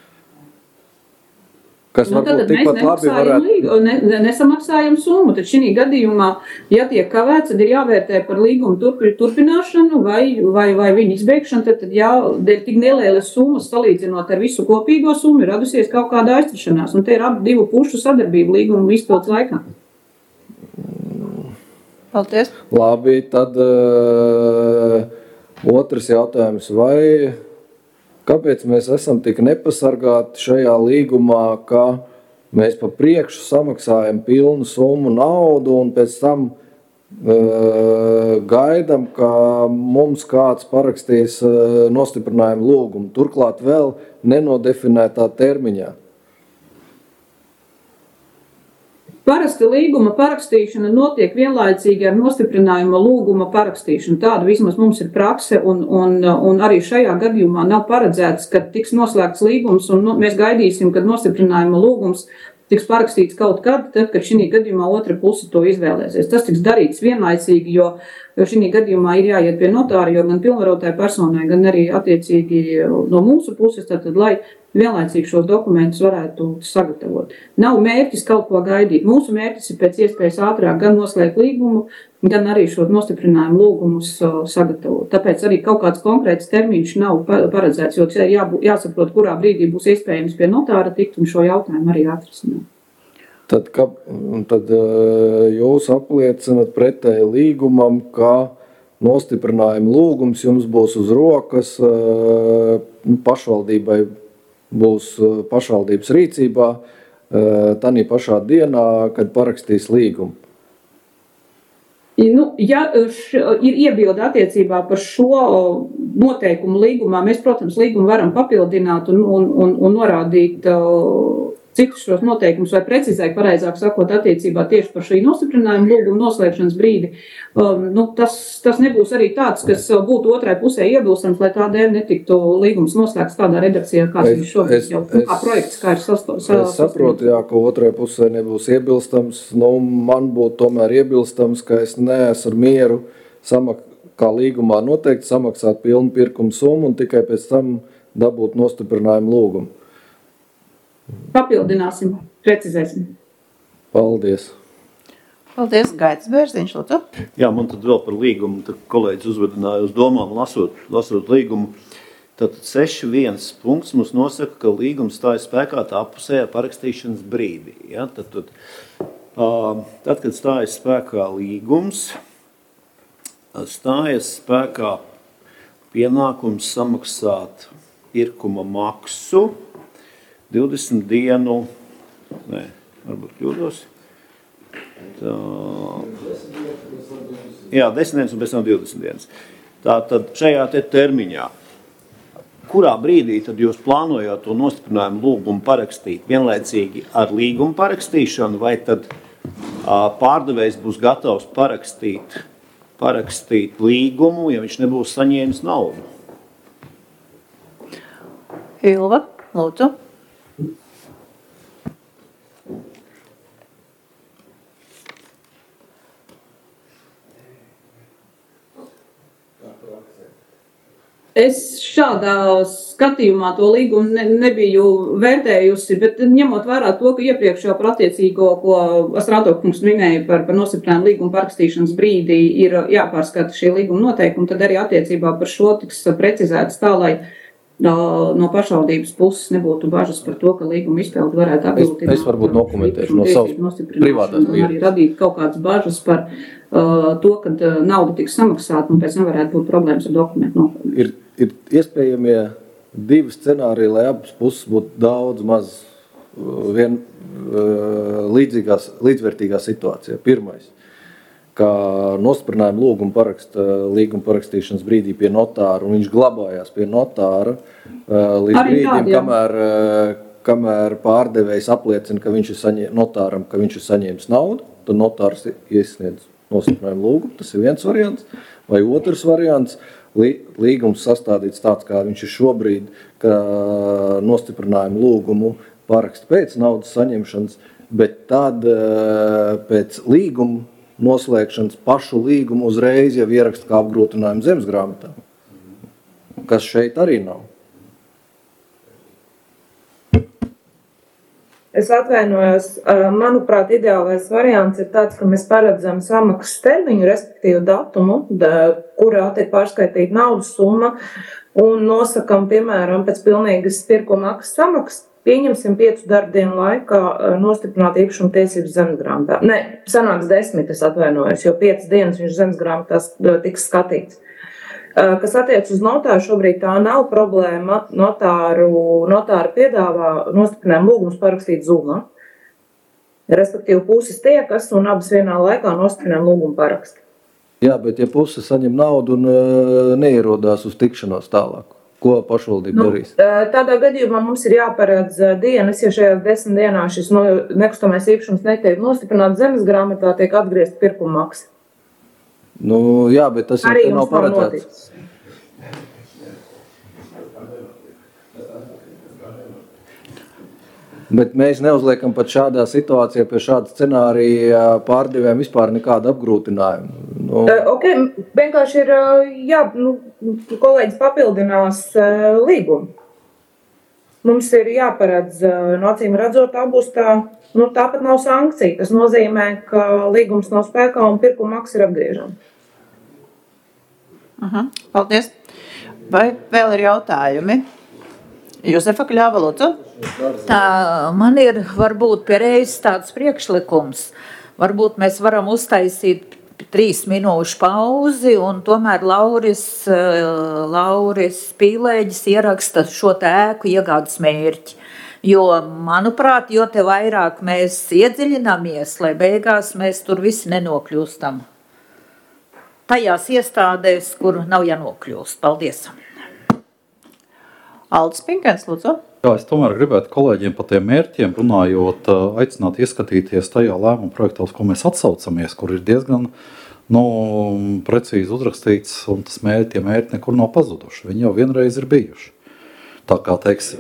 Kas varbūt tikpat labi varētu... Nesamaksājam summu, tad šī gadījumā, ja tiek kavēts, tad ir jāvērtē par līgumu turpināšanu vai viņa izbeigšanu, tad dēļ tik nelielas summas salīdzinot ar visu kopīgo summu ir radusies kaut kāda aiztrašanās, un te ir ap divu pušu sadarbību līgumu izpildes laikā. Paldies. Labi, tad otrs jautājums, kāpēc mēs esam tik nepasargāti šajā līgumā, ka mēs pa priekšu samaksājam pilnu summu naudu un pēc tam gaidam, ka mums kāds parakstīs nostiprinājumu lūgumu, turklāt vēl nenodefinētā termiņā? Parasti līguma parakstīšana notiek vienlaicīgi ar nostiprinājuma lūguma parakstīšanu. Tāda vismaz mums ir prakse, un arī šajā gadījumā nav paredzēts, ka tiks noslēgts līgums, un mēs gaidīsim, kad nostiprinājuma lūgums tiks parakstīts kaut kad, tad, kad šī gadījumā otra puse to izvēlēsies. Tas tiks darīts vienlaicīgi, jo šī gadījumā ir jāiet pie notāra, jo gan pilnvarotāja personai, gan arī attiecīgi no mūsu puses, tad lai vienlaicīgi šos dokumentus varētu sagatavot. Nav mērķis kaut ko gaidīt. Mūsu mērķis ir pēc iespējas ātrāk gan noslēgt līgumu, gan arī šo nostiprinājumu lūgumus sagatavot. Tāpēc arī kaut kāds konkrēts termiņš nav paredzēts, jo ir jāsaprot, kurā brīdī būs iespējams pie notāra tikt un šo jautājumu arī atrisināt. Tad jūs apliecinat pretēji līgumam, ka nostiprinājuma lūgums jums būs uz rokas, pašvaldībai būs pašvaldības rīcībā tanī pašā dienā, kad parakstīs līgumu. Ja ir iebilde attiecībā par šo noteikumu līgumā, mēs, protams, līgumu varam papildināt un norādīt citus šos noteikumus vai precizēt, pareizāk sakot, attiecībā tieši par šī nostiprinājuma lūguma noslēgšanas brīdi. Tas nebūs arī tāds, kas būtu otrai pusē iebilstams, lai tādēļ netiktu līgums noslēgts tādā redakcijā, kāds viņš šobrīd jau kā projekts, kā ir sastāvs. Es saprotu, jā, ka otrai pusē nebūs iebilstams. Man būtu tomēr iebilstams, ka es neesmu ar mieru kā līgumā noteikti samaksāt pilnu pirkumu summu un tikai pēc tam dabūt nostiprinājumu lūgumu. Papildināsim, precizēsim. Paldies. Paldies, Gaits Bērziņš, lūdzu. Jā, man tad vēl par līgumu, tad kolēģis uzvedināja uz domām, lasot līgumu. Tātad 6.1 punkts mums nosaka, ka līgums stājas spēkā tā apusējā parakstīšanas brīdī. Ja? Tad, kad stājas spēkā līgums, stājas spēkā pienākums samaksāt pirkuma maksu 20 dienu, varbūt kļūdos. Jā, 10 dienas un pēc tam 20 dienas. Tātad šajā termiņā, kurā brīdī tad jūs plānojāt to nostiprinājumu lūgumu parakstīt vienlaicīgi ar līgumu parakstīšanu, vai tad pārdevējs būs gatavs parakstīt līgumu, ja viņš nebūs saņēmis naudu? Ilva, lūdzu. Es šādā skatījumā to līgumu nebiju vērtējusi, bet ņemot vērā to, ka iepriekš jau par attiecīgo, ko Strātokungs minēja par nostiprinājumu līgumu parakstīšanas brīdī, ir jāpārskata šie līguma noteikumi, tad arī attiecībā par šo tiks precizēts tā, lai no pašvaldības puses nebūtu bažas par to, ka līguma izpildi varētu apgrūtināt. Es varbūt nokomentēšu no savas privātās pieredzes. Arī radīt kaut kādas bažas par to, ka nauda tiks samaksāta un pēc tam varētu būt problēmas ar dokumentu nopelnu. Ir iespējamie divi scenāriji, lai abas puses būtu daudz maz līdzvērtīgā situācijā. Pirmais, ka nostiprinājumu lūgumu paraksta līguma parakstīšanas brīdī pie notāra, un viņš glabājās pie notāra līdz brīdim, kamēr pārdevējs apliecina, ka viņš ir notāram, ka viņš ir saņēmis naudu, tad notārs iesniedz nostiprinājumu lūgumu. Tas ir viens variants. Vai otrs variants, līgums sastādīts tāds, kā viņš ir šobrīd, ka nostiprinājumu lūgumu paraksta pēc naudas saņemšanas, bet tad pēc līguma noslēgšanas pašu līgumu uzreiz jau ieraksta kā apgrūtinājumu zemesgrāmatā, kas šeit arī nav. Es atvainojos, manuprāt, ideālais variants ir tāds, ka mēs paredzam samaksas termiņu, respektīvi datumu, kurā tiek pārskaitīta naudas summa, un nosakam, piemēram, pēc pilnīgas pirkuma maksas samaksas, pieņemsim 5 darbdienu laikā nostiprināt īpašuma tiesības zemesgrāmatā. Ne, sanāks 10, es atvainojos, jo 5 dienas viņš zemesgrāmatās tiks skatīts. Kas attiec uz notāru, šobrīd tā nav problēma. Notāri piedāvā nostiprinājumu lūgumus parakstīt Zoomā. Respektīvi puses tiekas un abas vienā laikā nostiprinājumu lūgumu paraksta. Jā, bet ja puses saņem naudu un neierodās uz tikšanos tālāk, ko pašvaldība darīs? Tādā gadījumā mums ir jāparedz dienas, ja šajās 10 dienās šis nekustamais īpašums netiek nostiprināts zemesgrāmatā, tiek atgriezt pirkuma maksa. Nu, jā, bet tas jau nav paredzēts. Bet mēs neuzliekam pat šādā situācijā pie šāda scenārija pārdevējiem vispār nekādu apgrūtinājumu. Vienkārši ir, kolēģis papildinās līgumu. Mums ir jāparedz, acīm redzot, tā būs tāpat nav sankcija. Tas nozīmē, ka līgums nav spēkā un pirkuma maksa ir atgriežama. Paldies. Vai vēl ir jautājumi? Josefa Kļava, lūdzu. Tā man ir varbūt pie reizes tāds priekšlikums. Varbūt mēs varam uztaisīt 3 minūšu pauzi un tomēr Lauris Pīlēģis ieraksta šo ēku iegādes mērķi. Jo, manuprāt, jo te vairāk mēs iedziļināmies, lai beigās mēs tur visi nenokļūstam. Tajās iestādēs, kur nav jānokļūst. Paldies. Aldis Pinkens, lūdzu. Jā, es tomēr gribētu kolēģiem par tiem mērķiem runājot, aicināt ieskatīties tajā lēmuma projektā, uz ko mēs atsaucamies, kur ir diezgan precīzi uzrakstīts, un tie mērķi nekur nav pazuduši. Viņi jau vienreiz ir bijuši. Tā kā teiksim.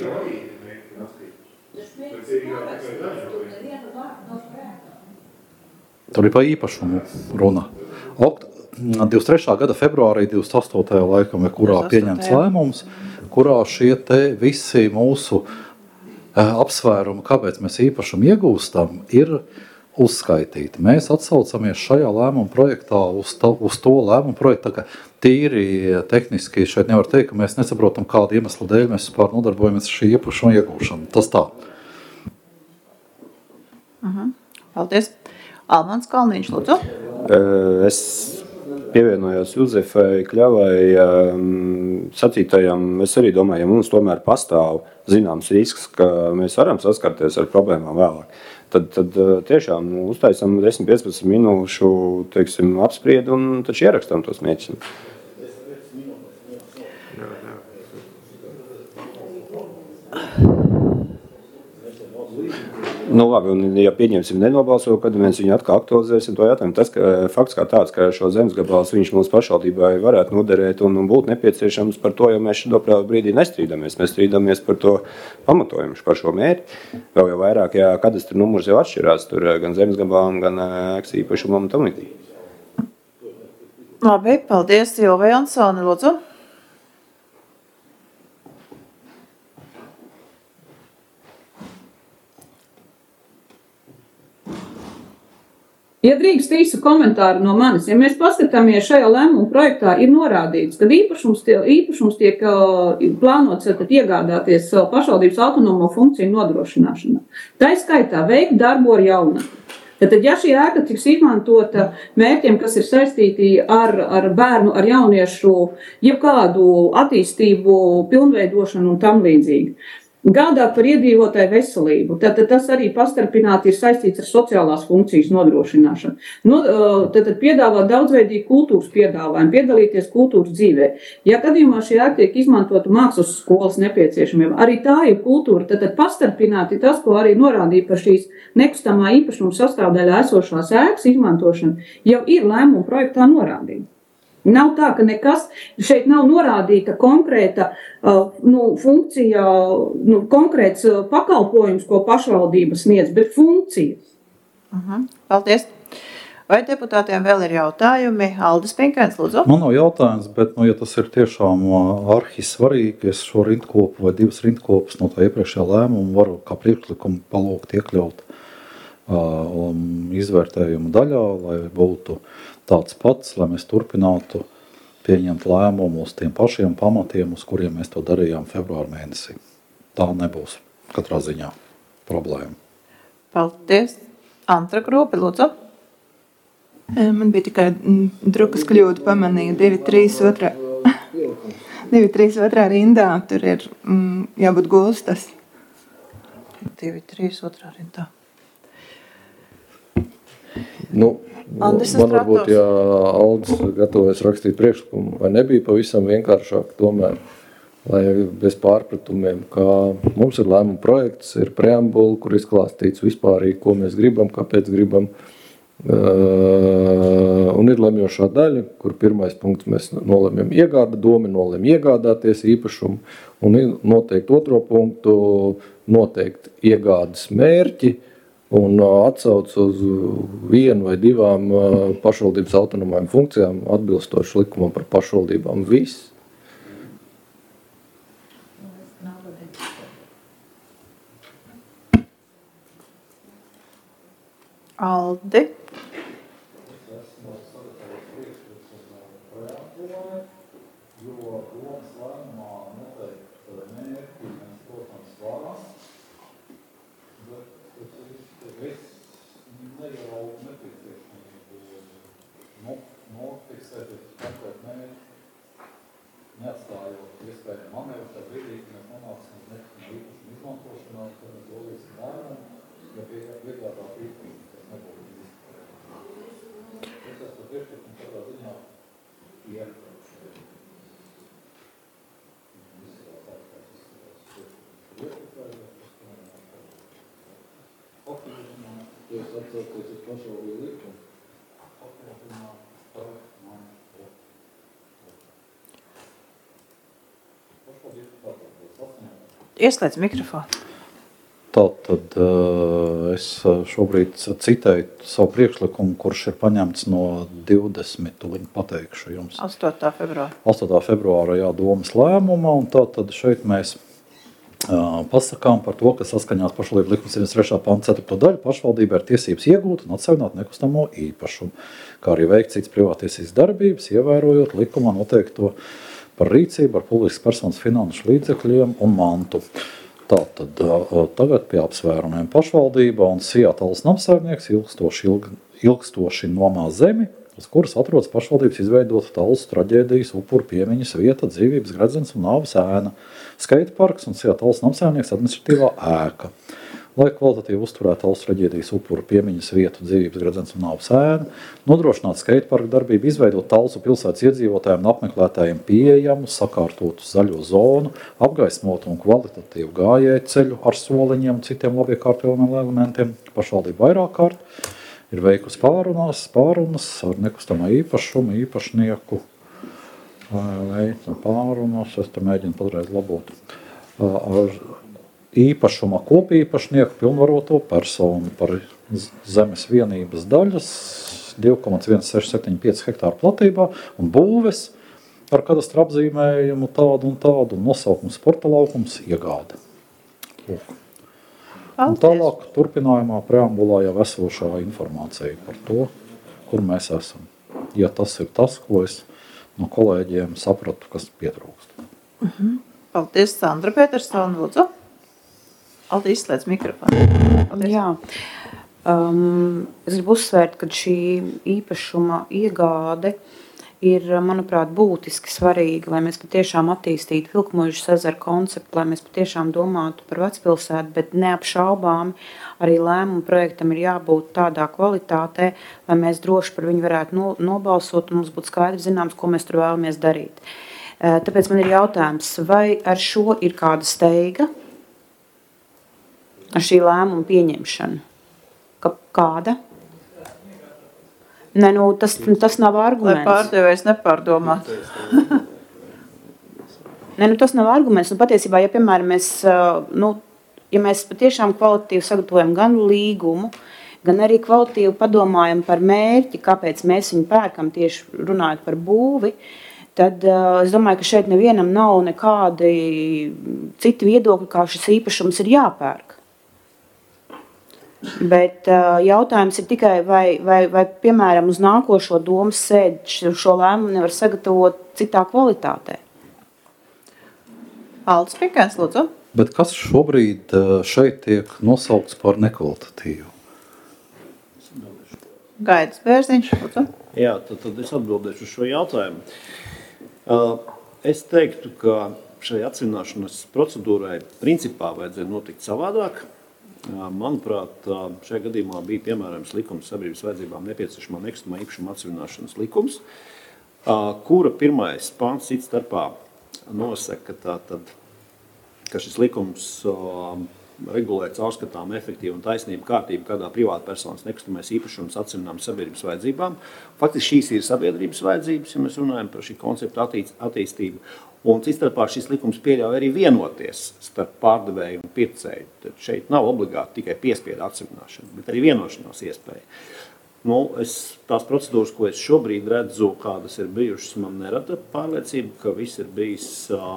Tur ir pa īpašumu runa. 23. gada februārī 28. laikam, kurā pieņemts lēmums, kurā šie te visi mūsu apsvērumi, kāpēc mēs īpašumu iegūstam, ir uzskaitīti. Mēs atsaucamies šajā lēmuma projektā uz to lēmumu projektu, ka tīri tehniski šeit nevar teikt, ka mēs nesaprotam, kādu iemeslu dēļ mēs vispār nodarbojamies ar šī īpašuma iegūšanu. Tas tā. Paldies. Almans Kalniņš, lūdzu. Es pievienojos Juzefai Kļavai sacītajam. Es arī domāju, ja mums tomēr pastāv zināms risks, ka mēs varam saskarties ar problēmām vēlāk, tad tiešām uztaisam 10-15 minūšu apspriedu un taču ierakstam tos mērķus. Nu, labi, un ja pieņemsim nenobalso, kad mēs viņu atkal aktualizēsim to jautājumu. Tas, ka fakts kā tāds, ka šo zemes gabals viņš mums pašvaldībai varētu noderēt un būt nepieciešams, par to jau mēs šobrīd brīdī nestrīdamies. Mēs strīdamies par to pamatojumu par šo mērķi. Vēl jau vairāk, ja kadastra numurs jau atšķirās, tur gan zemes gabalam, gan ēkas īpašumam un tam līdzīgi. Labi, paldies, Ilva Jansone, lūdzu. Ja drīkst īsu komentāru no manis, ja mēs paskatāmies šajā lēmuma projektā, ir norādīts, ka īpašums tiek plānots iegādāties pašvaldības autonomo funkciju nodrošināšanā. Tā skaitā veikt darbu ar jaunatni. Tad, ja šī ēka tiks izmantota mērķiem, kas ir saistīti ar bērnu, ar jauniešu, jebkādu attīstību, pilnveidošanu un tam līdzīgi, gādāt par iedzīvotāju veselību, tad tas arī pastarpināti ir saistīts ar sociālās funkcijas nodrošināšanu. Tad piedāvāt daudzveidīgu kultūras piedāvājumu, piedalīties kultūras dzīvē. Ja gadījumā šī ēka tiek izmantota mākslas skolas nepieciešamiem, arī tā ir kultūra, tad pastarpināti tas, ko arī norādīja par šīs nekustamā īpašuma sastāvdaļā esošās ēkas izmantošanu, jau ir lēmuma projektā norādīta. Nav tā, ka nekas šeit nav norādīta konkrēta funkcija, konkrēts pakalpojums, ko pašvaldības sniedz, bet funkcija. Paldies. Vai deputātiem vēl ir jautājumi? Aldis Pinkēns, lūdzu. Man nav jautājums, bet, ja tas ir tiešām arhisvarīgi, es šo rindkopu vai divas rindkopus no tā iepriekšējā lēmuma varu kā priekšlikumu palūgt iekļaut izvērtējumu daļā, lai būtu tāds pats, lai mēs turpinātu pieņemt lēmumu uz tiem pašiem pamatiem, uz kuriem mēs to darījām februāra mēnesī. Tā nebūs katrā ziņā problēma. Paldies. Antra grupa, lūdzu. Man bija tikai drukas kļūda, pamanīju 2-3 otrā rindā, tur ir jābūt gulstas. 2-3 otrā rindā. Man varbūt, ja Aldis gatavojas rakstīt priekšlikumu, vai nebija pavisam vienkāršāk tomēr, lai bez pārpratumiem, ka mums ir lēmuma projekts, ir preambula, kur izklāstīts vispārīgi, ko mēs gribam, kāpēc gribam, un ir lemjošā daļa, kur pirmais punkts mēs nolemjam domi nolemj iegādāties īpašumu, un noteikti otro punktu noteikti iegādas mērķi, un atsauc uz vienu vai divām pašvaldības autonomajām funkcijām atbilstoši likumam par pašvaldībām. Viss. Aldi. Neatstājot iespēju manevru, tad brīdī, ka mēs nonāksim nekustamā īpašuma izmantošanā, tad mēs dolīsim lēmumu, ja piegādā īpašuma, tas nebūtu izmantošanā. Es esmu priekšlikumu tādā ziņā iekļauts. Es atcaucos uz pašvaldību likumu. Ieslēdz mikrofonu. Tātad es šobrīd citēju savu priekšlikumu, kurš ir paņemts no 20, pateikšu jums. 8. februāra. 8. februāra domas lēmuma, un tātad šeit mēs pasakām par to, ka saskaņās pašvaldību likuma 73. panta 4. daļu pašvaldība ir tiesības iegūt un atsevināt nekustamo īpašumu, kā arī veikt cits privātiesības darbības, ievērojot likumā noteikto par rīcību ar publiskas personas finanšu līdzekļiem un mantu. Tātad tagad pie apsvērumiem pašvaldība un Sijātalas namsaimnieks ilgstoši nomā zemi, uz kuras atrodas pašvaldības izveidota Talas traģēdijas upuru piemiņas vieta, dzīvības gredzens un nāves ēna, skaita parks un Sijātalas namsaimnieks administratīvā ēka. Lai kvalitatīvi uzturētu Talas traģēdijas upuru piemiņas vietu, dzīvības gredzens un nāves ēnu, nodrošināt skaita parka darbību, izveidot Talsu pilsētas iedzīvotājiem un apmeklētājiem pieejamu, sakārtotu zaļo zonu, apgaismotu un kvalitatīvu gājēju ceļu ar soliņiem un citiem labiekārtojumiem elementiem. Pašvaldība vairāk kārt ir veikusi pārunas ar nekustamā īpašumu, īpašnieku, pārunas, es te mēģinu patreiz labot, ar īpašuma kopīpašnieku pilnvaroto personu par zemes vienības daļas 2,1675 hektāru platībā un būves ar kadastra apzīmējumu tādu un tādu nosaukumu sporta laukums iegāde. Un tālāk turpinājumā preambulā jau esošā informācija par to, kur mēs esam. Ja tas ir tas, ko es no kolēģiem sapratu, kas pietrūkst. Paldies, Sandra Petersona, lūdzu. Aldi, izslēdz mikrofonu. Jā. Es gribu uzsvērt, ka šī īpašuma iegāde ir, manuprāt, būtiski svarīga, lai mēs patiešām attīstītu Vilkmuižas ezeru konceptu, lai mēs patiešām domātu par vecpilsētu, bet neapšaubām arī lēmumu projektam ir jābūt tādā kvalitātē, lai mēs droši par viņu varētu nobalsot un mums būtu skaidrs zināms, ko mēs tur vēlamies darīt. Tāpēc man ir jautājums, vai ar šo ir kāda steiga? Ar šī lēmuma pieņemšanu. Kāda? Nē, nu, tas nav arguments. Lai pārdevējs nepārdomā. Nē, nu, tas nav arguments. Nu, patiesībā, ja, piemēram, ja mēs patiešām kvalitatīvi sagatavojam gan līgumu, gan arī kvalitatīvi padomājam par mērķi, kāpēc mēs viņu pērkam, tieši runājot par būvi, tad es domāju, ka šeit nevienam nav nekādi citi viedokļi, kā šis īpašums ir jāpērk. Bet jautājums ir tikai, vai piemēram, uz nākošo domas sēdi šo lēmumu nevar sagatavot citā kvalitātē. Aldis Pinkens, lūdzu. Bet kas šobrīd šeit tiek nosaukts par nekvalitatīvu? Gaidis Bērziņš, lūdzu. Jā, tad es atbildēšu uz šo jautājumu. Es teiktu, ka šai atsvināšanas procedūrai principā vajadzēja notikt savādāk. Manuprāt, šajā gadījumā bija piemērojams likums sabiedrības vajadzībām nepieciešamā nekustamā īpašuma atsvināšanas likums, kura pirmais pants cits starpā nosaka, ka šis likums regulē caurskatām, efektīvu un taisnību kārtību, kādā privātpersonas nekustamais īpašums atsvinām sabiedrības vajadzībām. Faktiski šīs ir sabiedrības vajadzības, ja mēs runājam par šī koncepta attīstību. Un cits starpā šis likums pieļauj arī vienoties starp pārdevēju un pircēju. Tad šeit nav obligāti tikai piespiedu atsvināšana, bet arī vienošanās iespēja. Tās procedūras, ko es šobrīd redzu, kādas ir bijušas, man nerada pārliecību, ka viss ir bijis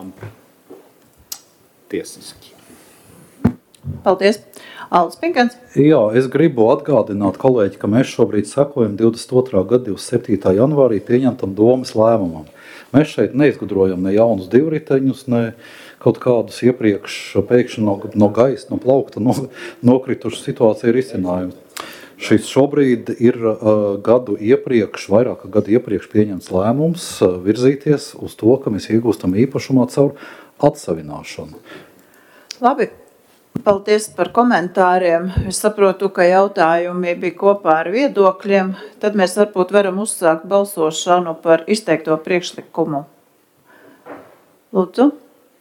tiesiski. Paldies. Aldis Pinkens. Jā, es gribu atgādināt, kolēģi, ka mēs šobrīd sekojam 22. gada 27. janvārī pieņemtam domas lēmumam. Mēs šeit neizgudrojam ne jaunus divriteņus, ne kaut kādus iepriekš pēkšņi no gaisa, no plaukta nokritušu situāciju risinājumu. Šis šobrīd ir vairāk gadu iepriekš pieņemts lēmums virzīties uz to, ka mēs iegūstam īpašumā caur atsavināšanu. Labi. Paldies par komentāriem. Es saprotu, ka jautājumi bija kopā ar viedokļiem. Tad mēs varbūt varam uzsākt balsošanu par izteikto priekšlikumu. Lūdzu.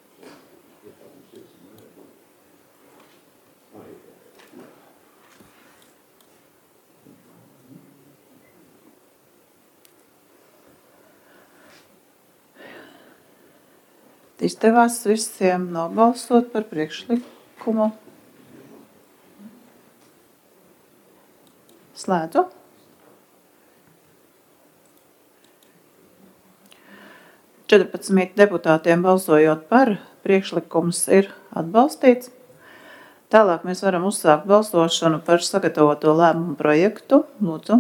Izdevās visiem nobalsot par priekšlikumu. Slēdzu. Četrpadsmit deputātiem balsojot par, priekšlikums ir atbalstīts. Tālāk mēs varam uzsākt balsošanu par sagatavoto lēmumu projektu. Lūdzu.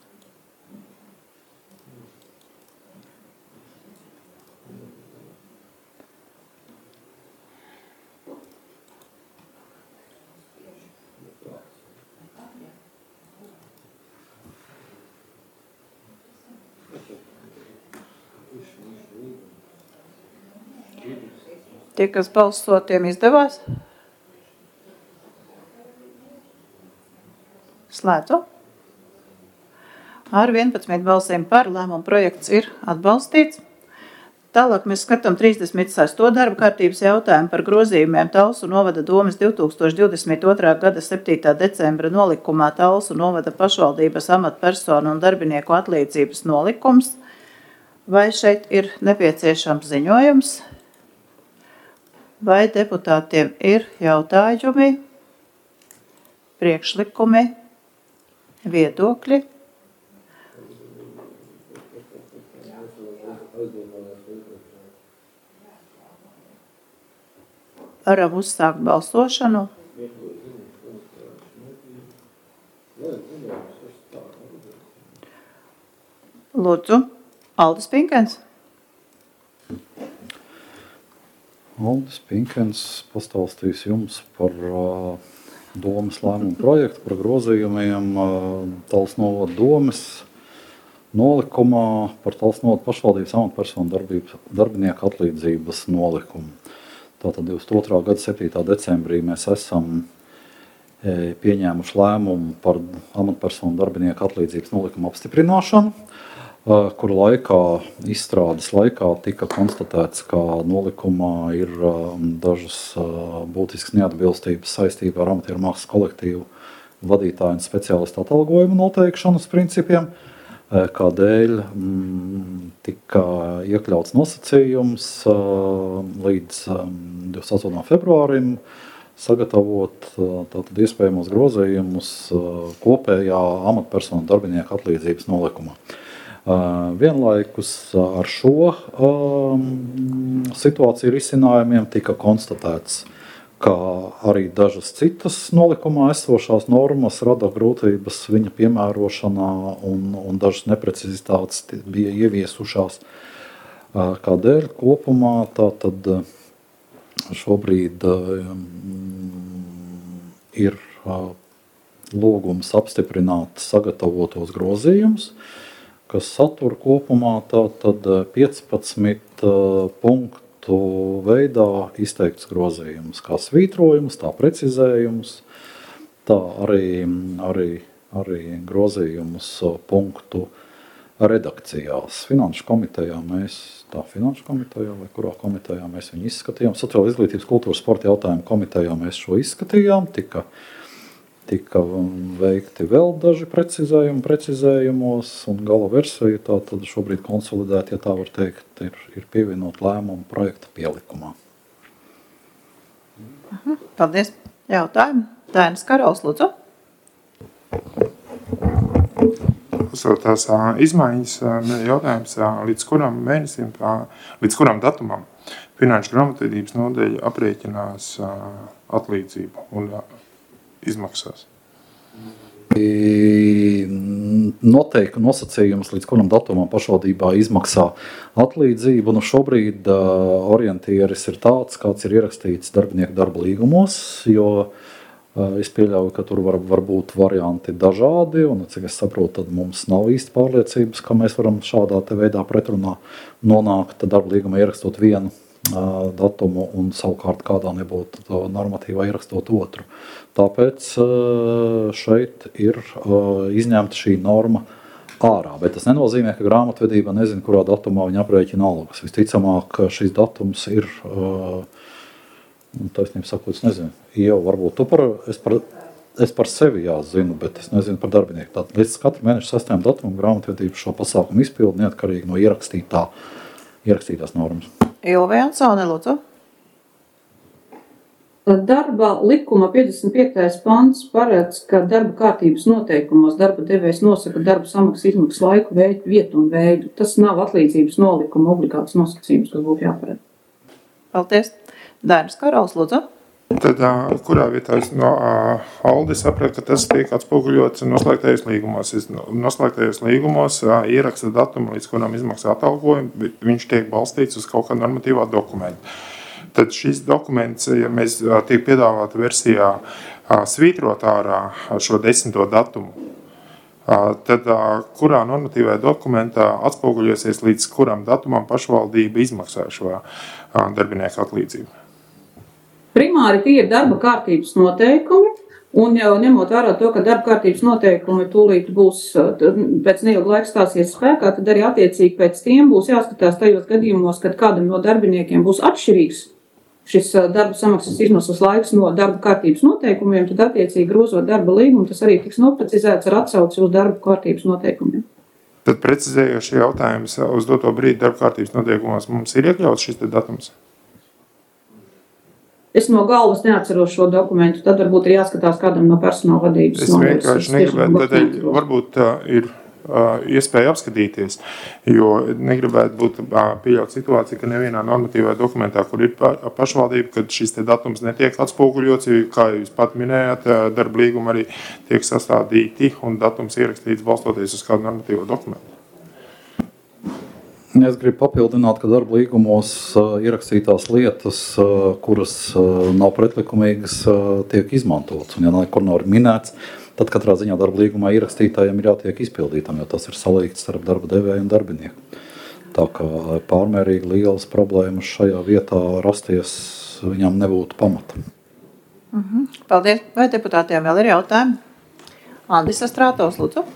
Tie, kas balso, tiem izdevās? Slēdzu. Ar 11 balsīm par lēmumu projekts ir atbalstīts. Tālāk mēs skatām 36. darba kārtības jautājumu par grozījumiem Talsu novada domes 2022. gada 7. decembra nolikumā Talsu novada pašvaldības amatpersonu un darbinieku atlīdzības nolikums. Vai šeit ir nepieciešams ziņojums? Vai deputātiem ir jautājumi, priekšlikumi, viedokļi? Varam uzsākt balsošanu. Lūdzu, Aldis Pinkens. Aldis Pinkens pastāstīs jums par domas lēmumu projektu, par grozījumiem Talsu novada domes nolikumā, par Talsu novada pašvaldības amatpersonu darbinieku atlīdzības nolikumu. Tātad 22. gada 7. decembrī mēs esam pieņēmuši lēmumu par amatpersonu darbinieku atlīdzības nolikumu apstiprināšanu, kur izstrādes laikā tika konstatēts, ka nolikumā ir dažas būtiskas neatbilstības saistībā ar amatieru mākslas kolektīvu vadītāju un speciālistu atalgojumu noteikšanas principiem. kādēļ tika iekļauts nosacījums līdz 28. februārim sagatavot tātad iespējamos grozījumus kopējā amatpersonu darbinieku atlīdzības nolikumā. Vienlaikus ar šo situāciju risinājumiem tika konstatēts, ka arī dažas citas nolikumā esošās normas rada grūtības viņa piemērošanā un dažas neprecizitātes bija ieviesušās. Kādēļ kopumā tātad šobrīd ir lūgums apstiprināt sagatavotos grozījumus, kas satur kopumā tātad 15 punktu veidā izteikts grozījums, kā svītrojums, tā precizējums, tā arī grozījums punktu redakcijās. Finanšu komitejā vai kurā komitejā mēs viņu izskatījām. Sociāla izglītības, kultūras, sporta jautājumu komitejā mēs šo izskatījām. Tika veikti vēl daži precizējumos, un gala versija tā tad šobrīd konsolidēta, ja tā var teikt, ir pievienot lēmumu projekta pielikumā. Paldies. Jautājumu. Dainis Karaus, lūdzu. Tās izmaiņas jautājums, līdz kuram mēnesim, līdz kuram datumam Finanšu grāmatvedības nodaļa aprēķinās atlīdzību un izmaksās. Noteikti nosacījums, līdz kuram datumam pašvaldībā izmaksā atlīdzību. Šobrīd orientieris ir tāds, kāds ir ierakstīts darbinieku darba līgumos, jo es pieļauju, ka tur var būt varianti dažādi, un, cik es saprotu, tad mums nav īsti pārliecības, ka mēs varam šādā te veidā pretrunā nonākt darba līgumā ierakstot vienu datumu un savukārt kādā nebūtu normatīvā ierakstot otru. Tāpēc šeit ir izņemta šī norma ārā, bet tas nenozīmē, ka grāmatvedība nezina, kurā datumā viņa aprēķina algas. Visticamāk, šis datums ir, taisnība sakot, es nezinu, jau varbūt es par sevi zinu, bet es nezinu par darbinieku. Tātad līdz katru mēnešu 6. datumam grāmatvedība šo pasākumu izpildu neatkarīgi no ierakstītās normas. Ilve Jansone, lūdzu. Darba likuma 55. pants paredz, ka darba kārtības noteikumos darba devējs nosaka darba samaksas izmaksas laiku, vietu un veidu. Tas nav atlīdzības nolikuma obligāts nosacījums, kas būtu jāparedz. Paldies. Dainis Karaus, lūdzu. Tad, kurā vietā Aldi saprata, ka tas tiek atspoguļots noslēgtajos līgumos. Noslēgtajos līgumos ieraksta datumu, līdz kuram izmaksā atalgojumu, bet viņš tiek balstīts uz kaut kādu normatīvā dokumentu. Tad šis dokuments, ja mēs tiek piedāvāta versijā svītrot ārā šo 10. datumu, tad kurā normatīvajā dokumentā atspoguļosies, līdz kuram datumam pašvaldība izmaksā šo darbinieku atlīdzību? Primāri tie ir darba kārtības noteikumi, un jau ņemot vērā to, ka darba kārtības noteikumi tūlīt būs, pēc neilga laika stāsies spēkā, tad arī attiecīgi pēc tiem būs jāskatās tajos gadījumos, kad kādam no darbiniekiem būs atšķirīgs šis darba samaksas izmaksas laiks no darba kārtības noteikumiem, tad attiecīgi grozot darba līgumu, tas arī tiks noprecizēts ar atsauci uz darba kārtības noteikumiem. Tad precizējoši jautājums uz doto brīdi darba kārtības noteikumos mums ir iekļauts šis datums? Es no galvas neatceros šo dokumentu, tad varbūt ir jāskatās kādam no personāla vadības. Es vienkārši negribētu, tad varbūt ir iespēja apskatīties, jo negribētu būt pieļaut situāciju, ka nevienā normatīvā dokumentā, kur ir pašvaldība, kad šis te datums netiek atspoguļots, jo, kā jūs pat minējāt, darba līguma arī tiek sastādīti un datums ierakstīts balstoties uz kādu normatīvo dokumentu. Es gribu papildināt, ka darba līgumos ierakstītās lietas, kuras nav pretlikumīgas, tiek izmantotas. Un, ja nekur nav minēts, tad katrā ziņā darba līgumā ierakstītājiem ir jātiek izpildītam, jo tas ir salīgts starp darba devēju un darbinieku. Tā kā pārmērīgi lielas problēmas šajā vietā rasties viņam nebūtu pamata. Paldies. Vai deputātiem vēl ir jautājumi? Andis Astrātovs, lūdzu.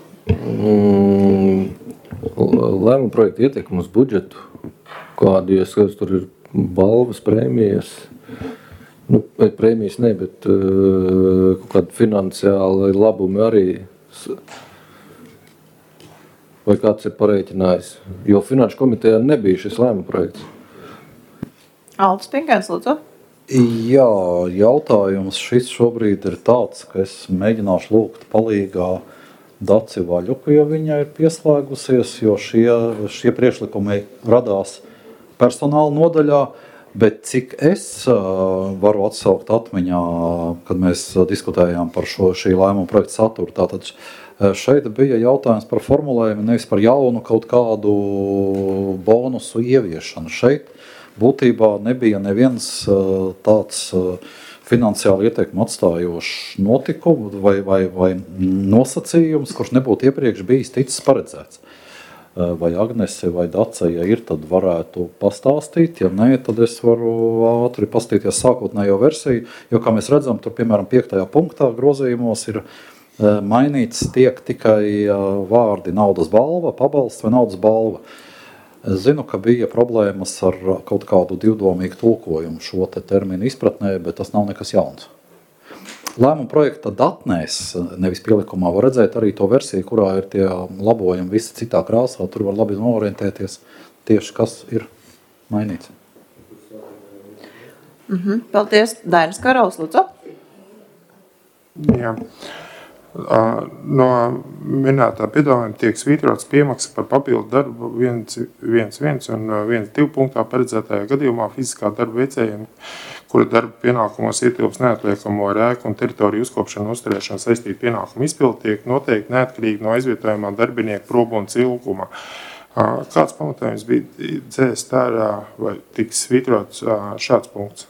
Lēmuma projekta ietekme uz budžetu, kādi, ja skatos, tur ir balvas, prēmijas, prēmijas ne, bet kādi finansiāli labumi arī. Vai kāds ir pareiķinājis? Jo Finanšu komitejā nebija šis lēmuma projekts. Aldis Pinkēns, lūdzu. Jā, jautājums šis šobrīd ir tāds, ka es mēģināšu lūgt palīgā Daci Vaļuku, jo viņa ir pieslēgusies, jo šie priekšlikumi radās personāla nodaļā, bet cik es varu atsaukt atmiņā, kad mēs diskutējām par šī lēmuma projekta saturu, tātad šeit bija jautājums par formulējumu, nevis par jaunu kaut kādu bonusu ieviešanu. Šeit būtībā nebija neviens tāds finansiāli ieteikumu atstājošs notikumu vai nosacījums, kurš nebūtu iepriekš bijis ticis paredzēts. Vai Agnese vai Dace, ja ir, tad varētu pastāstīt, ja nē, tad es varu ātri pastīties sākotnējo versiju, jo, kā mēs redzam, tur, piemēram, 5. punktā grozījumos ir mainīts tiek tikai vārdi naudas balva, pabalsts vai naudas balva. Es zinu, ka bija problēmas ar kaut kādu divdomīgu tulkojumu šo te terminu izpratnē, bet tas nav nekas jauns. Lēmuma projekta datnēs, nevis pielikumā, var redzēt arī to versiju, kurā ir tie labojumi visi citā krāsā. Tur var labi orientēties tieši, kas ir mainīts. Paldies. Dainis Karaus, lūdzu. Jā. No minētā piedāvājuma tiek svītrots piemaksa par papildu darbu 1.1 un 1.2 punktā paredzētajā gadījumā fiziskā darba veicējiem, kura darba pienākumos ietilps neatliekamo ar ēku un teritoriju uzkopšanu uzturēšanu saistītu pienākumu izpildi, tiek noteikti neatkarīgi no aizvietojumā darbinieku probūnas ilguma. Kāds pamatojums bija dzēst ārā vai tiks svītrots šāds punkts?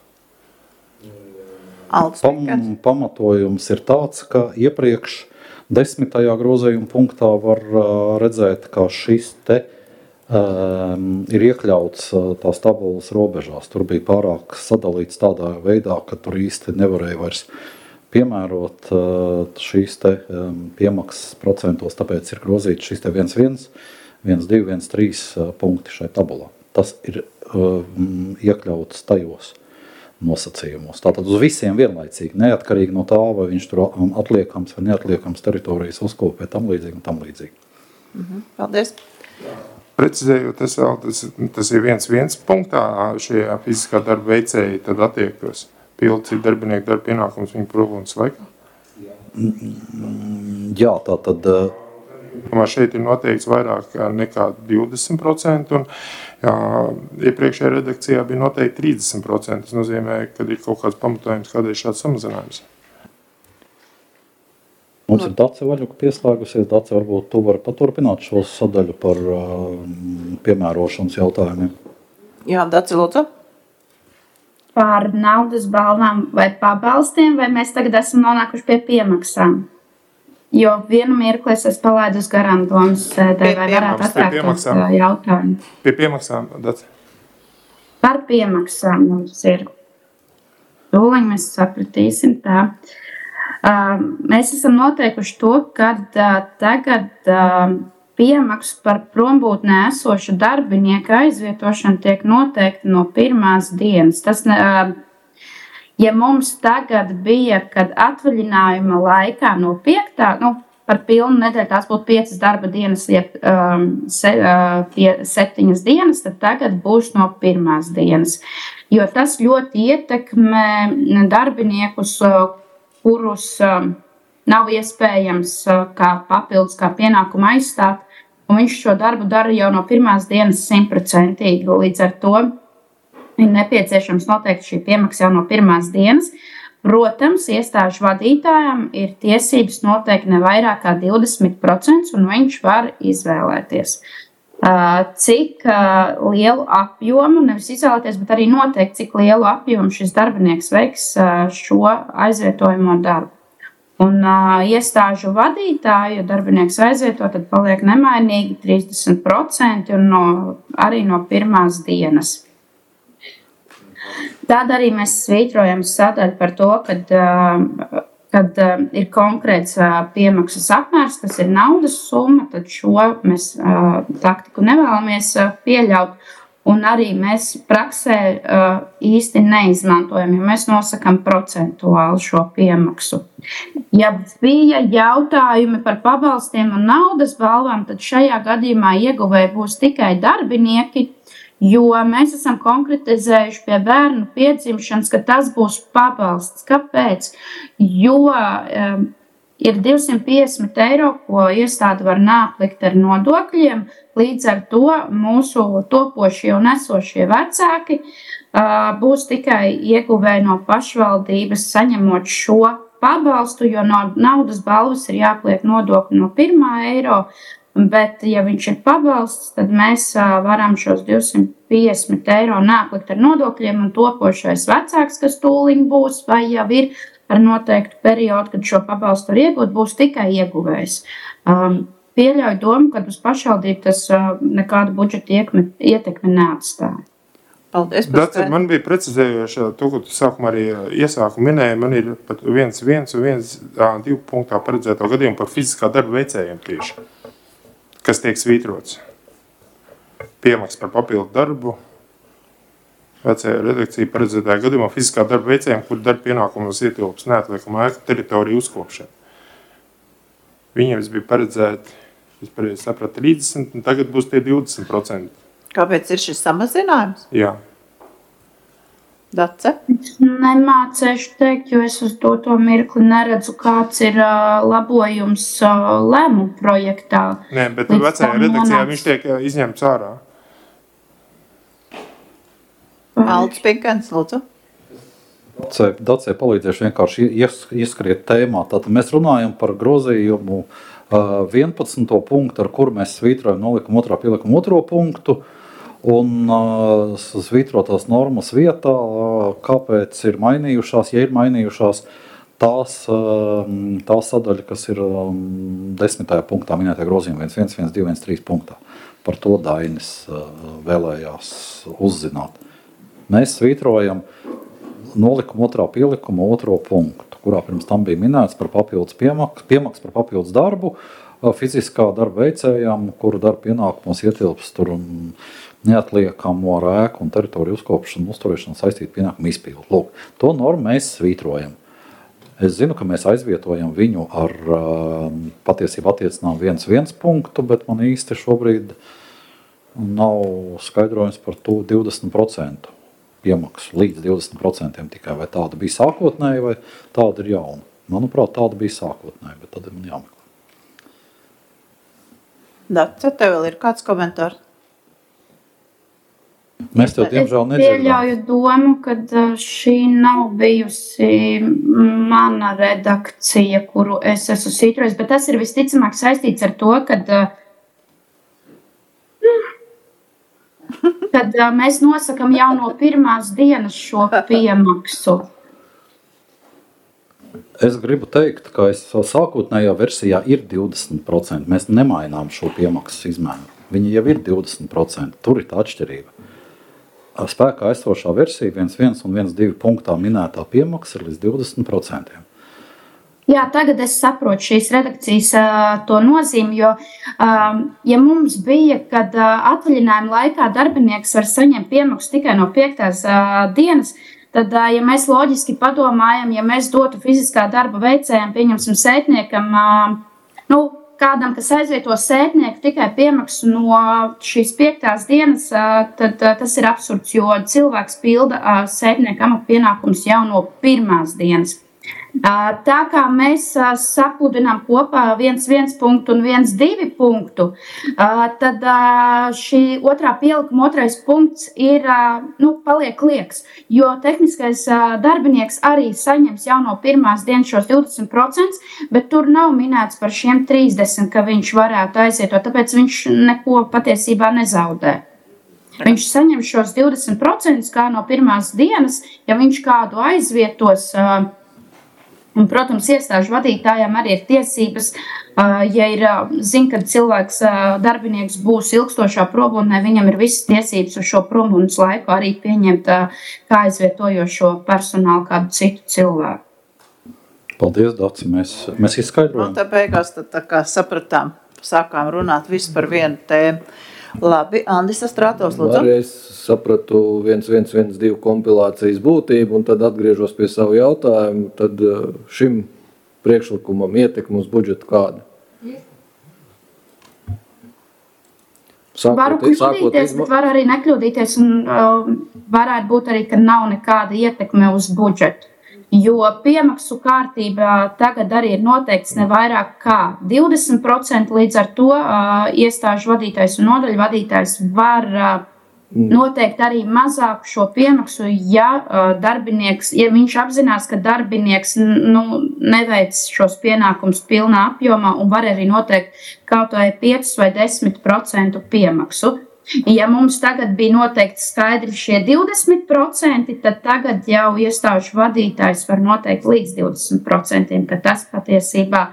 Pamatojums ir tāds, ka iepriekš 10. grozījuma punktā var redzēt, ka šis te ir iekļauts tās tabulas robežās. Tur bija pārāk sadalīts tādā veidā, ka tur īsti nevarēja vairs piemērot šīs te piemaksas procentos, tāpēc ir grozīts šis te 1.1, 1.2, 1.3 punkti šai tabulā. Tas ir iekļauts tajos nosacījumos. Tātad uz visiem vienlaicīgi, neatkarīgi no tā, vai viņš tur atliekams vai neatliekams teritorijas uzkopē, tam līdzīgi. Paldies. Precizējot, tas ir 1.1 punktā, šie fiziskā darba veicēji tad attiektos pildi darbinieku darba pienākums viņa probūnas laikā? Jā, tātad šeit ir noteikts vairāk nekā 20%, un iepriekšējā redakcijā bija noteikti 30%. Tas nozīmē, ka ir kaut kāds pamatojums, kādēļ šāds samazinājums. Mums ir Dace Vaļuka pieslēgusies. Dace, varbūt tu vari paturpināt šo sadaļu par piemērošanas jautājumiem. Jā, Dace, lūdzu. Par naudas balvām vai pabalstiem, vai mēs tagad esam nonākuši pie piemaksām? Jo vienu mirkli es palaidu uz garām domas sēdē, vai varētu atkārtot jautājumu. Pie piemaksām, Dace? Par piemaksām mums ir. Tūliņ mēs sapratīsim tā. Mēs esam noteikuši to, ka tagad piemaksu par prombūtnē esošu darbinieku aizvietošanu tiek noteikti no pirmās dienas. Tas, ja mums tagad bija, kad atvaļinājuma laikā no 5. Par pilnu nedēļu tās būtu 5 darba dienas, jeb 7 dienas, tad tagad būs no pirmās dienas. Jo tas ļoti ietekmē darbiniekus, kurus nav iespējams kā papildus, kā pienākumu aizstāt, un viņš šo darbu dara jau no pirmās dienas 100%. Līdz ar to ir nepieciešams noteikti šī piemaksa jau no pirmās dienas. Protams, iestāžu vadītājam ir tiesības noteikti ne vairāk kā 20%, un viņš var izvēlēties. Cik lielu apjomu, nevis izvēlēties, bet arī noteikti, cik lielu apjomu šis darbinieks veiks šo aizvietojamo darbu. Un iestāžu vadītāju darbinieks aizvieto, tad paliek nemainīgi 30% un arī no pirmās dienas. Tad arī mēs svītrojam sadaļu par to, kad ir konkrēts piemaksas apmērs, kas ir naudas summa, tad šo mēs taktiku nevēlamies pieļaut. Un arī mēs praksē īsti neizmantojam, jo mēs nosakam procentuāli šo piemaksu. Ja bija jautājumi par pabalstiem un naudas balvām, tad šajā gadījumā ieguvēji būs tikai darbinieki, jo mēs esam konkretizējuši pie bērnu piedzimšanas, ka tas būs pabalsts. Kāpēc? Jo ir 250 eiro, ko iestāde var nāplikt ar nodokļiem. Līdz ar to mūsu topošie un esošie vecāki būs tikai ieguvēji no pašvaldības saņemot šo pabalstu, jo no naudas balvas ir jāpliek nodokļi no 1 eiro, bet ja viņš ir pabalsts, tad mēs varam šos 250 eiro nāplikt ar nodokļiem un topošais vecāks, kas tūliņ būs vai jau ir ar noteiktu periodu, kad šo pabalstu var iegūt, būs tikai ieguvējs. Pieļauju domu, ka uz pašvaldību tas nekādu budžeta ietekmi neatstāja. Paldies. Man bija precizējoši to, ko tu sākumā arī iesāku minēji. Man ir pat 1.1 un 1.2 punktā paredzēto gadījumu par fiziskā darba veicējiem tieši, kas tiek svītrots. Piemaks par papildu darbu. Vecajā redakcija paredzētajā gadījumā fiziskā darba veicējiem, kur darba pienākumos ietilps neatliekama ēku teritoriju uzkopšana. Viņiem bija paredzēti, es pareizi sapratu, 30, un tagad būs tie 20%. Kāpēc ir šis samazinājums? Jā. Dace? Nemācēšu teikt, jo es uz to mirkli neredzu, kāds ir labojums lēmumu projektā. Nē, bet vecajā redakcijā viņš tiek izņemts ārā. Aldis Pinkens, lūdzu. Dacē palīdzēšu vienkārši ieskriet tēmā. Tātad mēs runājam par grozījumu 11. punktu, ar kuru mēs svītrojam nolikumu 2. pielikumu 2. punktu un svītrotās normas vietā, kāpēc ir mainījušās, ja ir mainījušās tās sadaļa, kas ir 10. punktā minētajā grozījumā 1.1, 2, 1.3 punktā. Par to Dainis vēlējās uzzināt. Mēs svītrojam nolikumu 2. pielikumu 2. punktu, kurā pirms tam bija minēts par papildus piemaks par papildus darbu fiziskā darba veicējām, kuru darba pienākumos ietilps tur neatliekamo ar ēku un teritoriju uzkopšanu, uzturēšanu saistītu pienākumu izpildu. Lūk, to normu mēs svītrojam. Es zinu, ka mēs aizvietojam viņu ar patiesību attiecinām 1.1 punktu, bet man īsti šobrīd nav skaidrojums par to 20%. Piemaksu līdz 20% tikai, vai tāda bija sākotnēji, vai tāda ir jauna. Manuprāt, tāda bija sākotnēji, bet tad ir man jāmeklē. Dace, tev vēl ir kāds komentārs? Mēs tev diemžēl nedzirdām. Es pieļauju domu, ka šī nav bijusi mana redakcija, kuru es esmu svītrojis, bet tas ir visticamāk saistīts ar to, kad mēs nosakam jau no pirmās dienas šo piemaksu. Es gribu teikt, ka sākotnējā versijā ir 20%. Mēs nemainām šo piemaksas izmēru. Viņi jau ir 20%. Tur ir tā atšķirība. Spēkā esošā versija 1.1 un 1.2 punktā minētā piemaksa ir līdz 20%. Jā, tagad es saprotu šīs redakcijas to nozīmi, jo, ja mums bija, kad atvaļinājuma laikā darbinieks var saņemt piemaksu tikai no 5. dienas, tad, ja mēs loģiski padomājam, ja mēs dotu fiziskā darba veicējiem, pieņemsim sētniekam, kādam, kas aizvieto sētnieku tikai piemaksu no šīs 5. dienas, tad tas ir absurds, jo cilvēks pilda sētnieka amatpienākumus jau no 1. dienas. Tā kā mēs sapludinām kopā 1.1 punktu un 1.2 punktu, tad šī 2. pielikuma 2. punkts ir, paliek lieks, jo tehniskais darbinieks arī saņems jau no 1. dienas šos 20%, bet tur nav minēts par šiem 30, ka viņš varētu aizvietot, tāpēc viņš neko patiesībā nezaudē. Viņš saņem šos 20% kā no 1. dienas, ja viņš kādu aizvietos. Un, protams, iestāžu vadītājiem arī ir tiesības, ja ir zina, ka cilvēks, darbinieks būs ilgstošā prombūtnē, viņam ir visas tiesības uz šo prombūtnes laiku arī pieņemt kā aizvietojošo personālu kādu citu cilvēku. Paldies, Daci, mēs izskaidrojam. Tā beigās tā kā sapratām, sākām runāt visu par vienu tēmu. Labi, Andis Astrātovs, lūdzu. Arī es sapratu 1112 kompilācijas būtību, un tad atgriežos pie savu jautājumu, tad šim priekšlikumam ietekmi uz budžetu kāda? Varu kļūdīties, bet var arī nekļūdīties, un varētu būt arī, ka nav nekāda ietekme uz budžetu. Jo piemaksu kārtībā tagad arī ir noteikts ne vairāk kā 20%, līdz ar to iestāžu vadītājs un nodaļu vadītājs var noteikt arī mazāku šo piemaksu, ja darbinieks, ja viņš apzinās, ka darbinieks neveic šos pienākumus pilnā apjomā un var arī noteikt kaut vai 5 vai 10% piemaksu. Ja mums tagad bija noteikti skaidri šie 20%, tad tagad jau iestāžu vadītājs var noteikt līdz 20%, ka tas patiesībā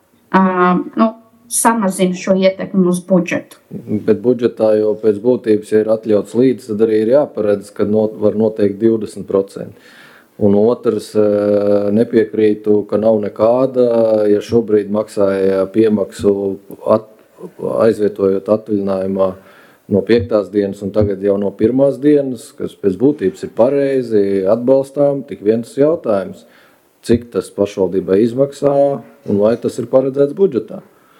samazina šo ietekmi uz budžetu. Bet budžetā jau pēc būtības, ja ir atļauts līdz, tad arī ir jāparedz, ka var noteikt 20%. Un otrs, nepiekrītu, ka nav nekāda, ja šobrīd maksāja piemaksu aizvietojot atvaļinājumā no 5. dienas un tagad jau no 1. dienas, kas pēc būtības ir pareizi, atbalstām, tik viens jautājums, cik tas pašvaldībai izmaksā un vai tas ir paredzēts budžetā?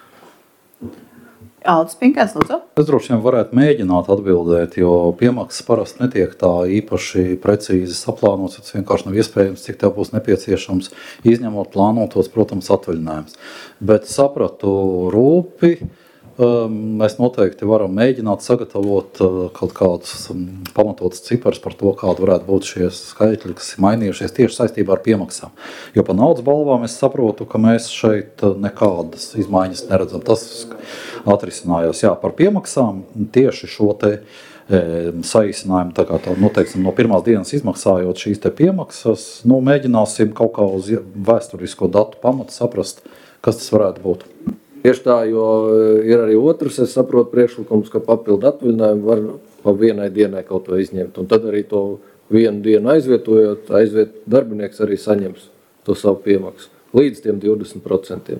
Aldis Pinkēns, lūdzu. Es droši vien varētu mēģināt atbildēt, jo piemaksas parasti netiek tā īpaši precīzi saplānots, tas vienkārši nav iespējams, cik tev būs nepieciešams, izņemot plānotos, protams, atvaļinājums. Bet sapratu rūpi, mēs noteikti varam mēģināt sagatavot kaut kādus pamatotus ciparus par to, kāda varētu būt šie skaitļi, kas ir mainījušies tieši saistībā ar piemaksām. Jo par naudas balvām es saprotu, ka mēs šeit nekādas izmaiņas neredzam. Tas atrisinājās, par piemaksām tieši šo te saīsinājumu, tā kā tā, teiksim, no 1. dienas izmaksājot šīs te piemaksas, mēģināsim kaut kā uz vēsturisko datu pamatu saprast, kas tas varētu būt. Tieši tā, jo ir arī otrs, es saprotu priekšlikums, ka papildu atvaļinājumu var pa vienai dienai kaut vai izņemt. Un tad arī to vienu dienu aizvietojot, darbinieks arī saņems to savu piemaksu līdz tiem 20%.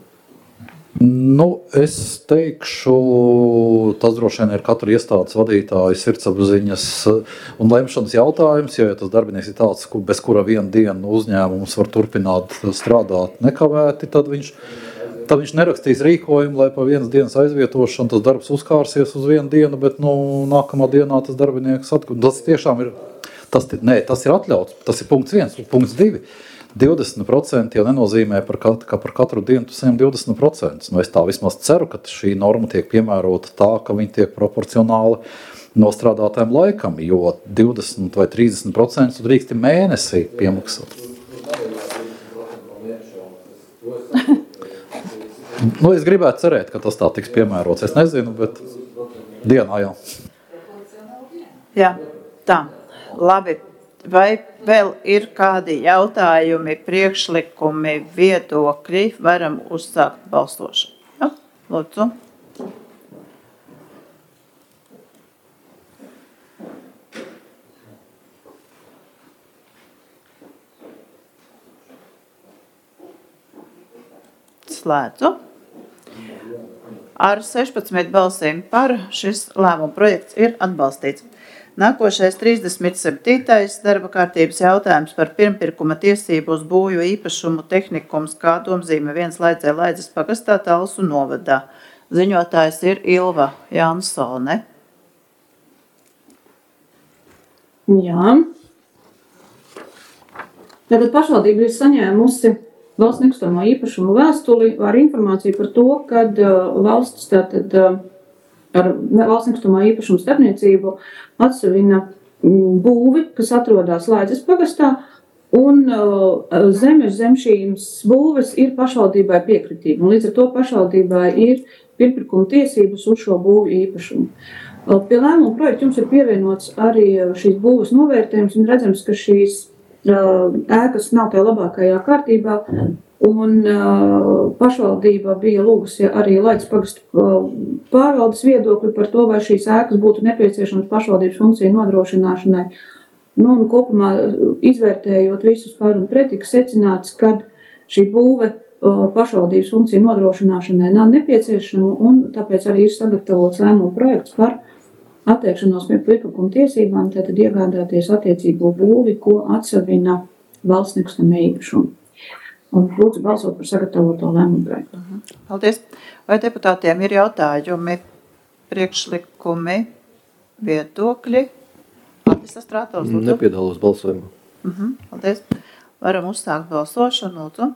Es teikšu, tas droši vien ir katra iestādes vadītāja sirdsapziņas un lemšanas jautājums, jo ja tas darbinieks ir tāds, bez kura vienu dienu uzņēmums var turpināt strādāt nekavēti, tad viņš nerakstīs rīkojumu, lai pa vienas dienas aizvietošanu tas darbs uzkārsies uz vienu dienu, bet nākamā dienā tas darbinieks atkal. Tas tiešām ir, tas ir atļauts, tas ir punkts 1, punkts 2. 20% jau nenozīmē, ka par katru dienu tu saņem 20%. Es tā vismaz ceru, ka šī norma tiek piemērota tā, ka viņi tiek proporcionāli nostrādātājiem laikam, jo 20 vai 30% tu drīksti mēnesī piemaksāt. Es gribētu cerēt, ka tas tā tiks piemērots. Es nezinu, bet dienā jau. Jā, tā. Labi. Vai vēl ir kādi jautājumi, priekšlikumi, viedokļi? Varam uzsākt balsošanu. Ja? Lūdzu. Slēdzu. Ar 16 balsīm par šis lēmuma projekts ir atbalstīts. Nākošais 37. darba kārtības jautājums par pirmpirkuma tiesību uz būju īpašumu tehnikums kā domzīme 1 Laidzē Laidzes pagastā Talsu novadā. Ziņotājs ir Ilva Jansone. Jā. Tātad pašvaldība ir saņēmusi valsts nekustamo īpašumu vēstuli ar informāciju par to, kad valsts tātad ar valsts nekustamā īpašuma starpniecību atsevina būvi, kas atrodas Laidzes pagastā, un zeme zem šīs būves ir pašvaldībai piekritīga. Līdz ar to pašvaldībai ir pirmpirkuma tiesības uz šo būvu īpašumu. Pie lēmuma projekta jums ir pievienots arī šīs būves novērtējums, un redzams, ka šīs ēkas nav tajā labākajā kārtībā, un pašvaldība bija lūgusi arī Laidzes pagasta pārvaldes viedokli par to, vai šīs ēkas būtu nepieciešamas pašvaldības funkciju nodrošināšanai. Un kopumā izvērtējot visus par un pret, tika secināts, ka šī būve pašvaldības funkciju nodrošināšanai nav nepieciešama, un tāpēc arī ir sagatavots lēmuma projekts par atteikšanos no pirmkuma tiesībām, tātad iegādāties attiecīgo būvi, ko atsavina valsts nekustamā īpašuma. Un lūdzu balsot par sagatavoto lēmumu projektu. Paldies. Vai deputātiem ir jautājumi, priekšlikumi, viedokļi? Atisa Strātovs, lūdzu. Nepiedalos balsojumā. Paldies. Varam uzsākt balsošanu, lūdzu.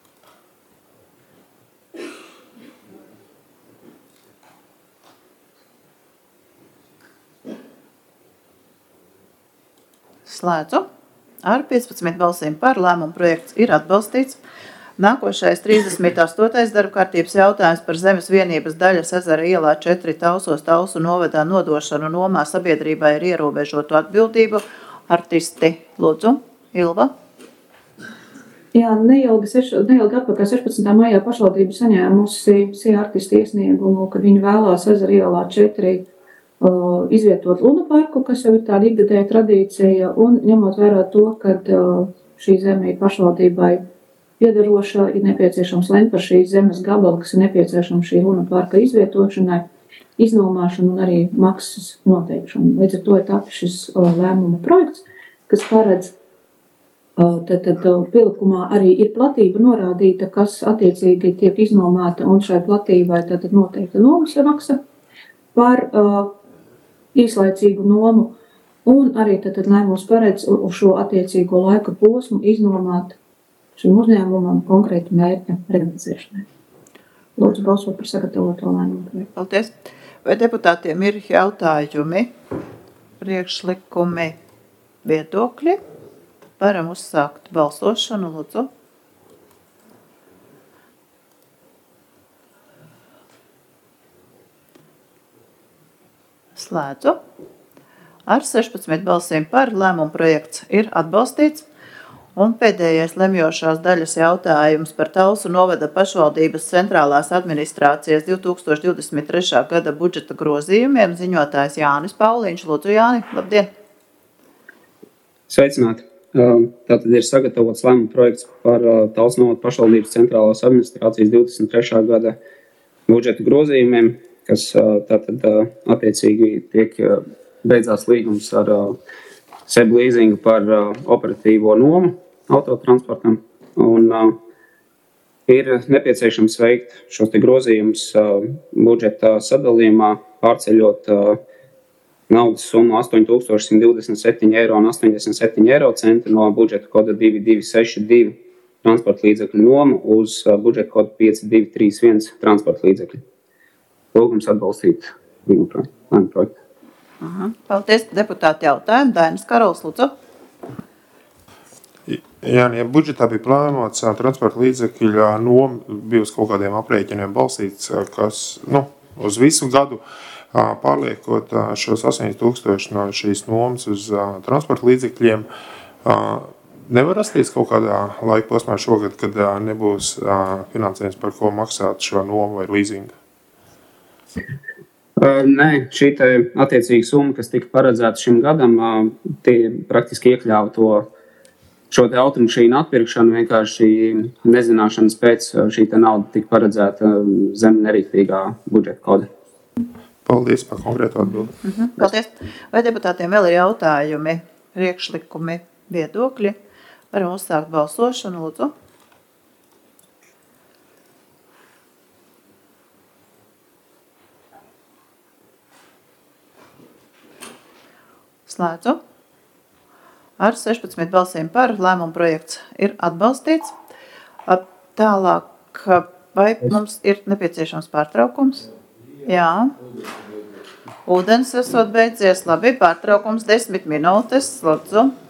Slēdzu. Ar 15 balsīm par lēmumu projekts ir atbalstīts. Nākošais 38. darba kārtības jautājums par zemes vienības daļas Ezera ielā 4 Tausos Tausu novadā nodošanu nomā sabiedrībai ar ierobežotu atbildību. Artisti, lūdzu, Ilva. Jā, neilgi atpakaļ 16. maijā pašvaldība saņēmusi artistu iesniegumu, ka viņi vēlās Ezera ielā 4 izvietot lunaparku, kas jau ir tāda ikgadēja tradīcija, un ņemot vērā to, ka šī zeme ir pašvaldībai piederoša, ir nepieciešams lemt par šīs zemes gabalu, kas ir nepieciešams šī lunaparka izvietošanai, iznomāšanu un arī maksas noteikšanu. Līdz ar to ir tapis šis lēmuma projekts, kas paredz, tad pielikumā arī ir platība norādīta, kas attiecīgi tiek iznomāta, un šai platībai tad noteikta nomas maksa par īslaicīgu nomu, un arī tad lēmums paredz uz šo attiecīgo laika posmu iznomāt šim uzņēmumam konkrētu mērķa realizēšanai. Lūdzu balsot par sagatavoto lēmumu. Paldies. Vai deputātiem ir jautājumi, priekšlikumi, viedokļi? Varam uzsākt balsošanu, lūdzu. Slēdzu. Ar 16 balsīm par lēmumu projekts ir atbalstīts. Un pēdējais lemjošās daļas jautājums par Tausu novada pašvaldības centrālās administrācijas 2023. gada budžeta grozījumiem. Ziņotājs Jānis Pauliņš. Lūdzu, Jāni, labdien! Sveicināti! Tātad ir sagatavots lēmuma projekts par Tausu novada pašvaldības centrālās administrācijas 23. gada budžeta grozījumiem, kas tātad attiecīgi tiek beidzās līgums ar SEB leasingu par operatīvo nomu autotransportam, un ir nepieciešams veikt šos te grozījumus budžeta sadalījumā, pārceļot naudas summu 8127,87 eiro no budžeta koda 2262 transporta līdzekļu nomu uz budžeta kodu 5231 transporta līdzekļu. Lūgums atbalstīt lēmumu projektu. Paldies, deputāti jautājumu. Dainis Karols, lūdzu. Jā, ja budžetā bija plānots transporta līdzekļu noma, bija uz kaut kādiem aprēķiniem balstīts, kas uz visu gadu pārliekot šos 8000 no šīs nomas uz transporta līdzekļiem, nevar rasties kaut kādā laika posmā šogad, kad nebūs finansējums, par ko maksāt šo nomu vai līzingu? Nē, šī attiecīga summa, kas tika paredzēta šim gadam, tie praktiski iekļauj šo automašīnu atpirkšanu, vienkārši nezināšanas pēc šī nauda tika paredzēta zem nerīktīgā budžeta koda. Paldies par konkrētu atbildi. Paldies. Vai deputātiem vēl ir jautājumi, priekšlikumi, viedokļi? Varam uzsākt balsošanu, lūdzu. Slēdzu. Ar 16 balsīm par lēmumu projekts ir atbalstīts. Tālāk, vai mums ir nepieciešams pārtraukums? Jā. Ūdens esot beidzies. Labi, pārtraukums 10 minūtes. Lūdzu.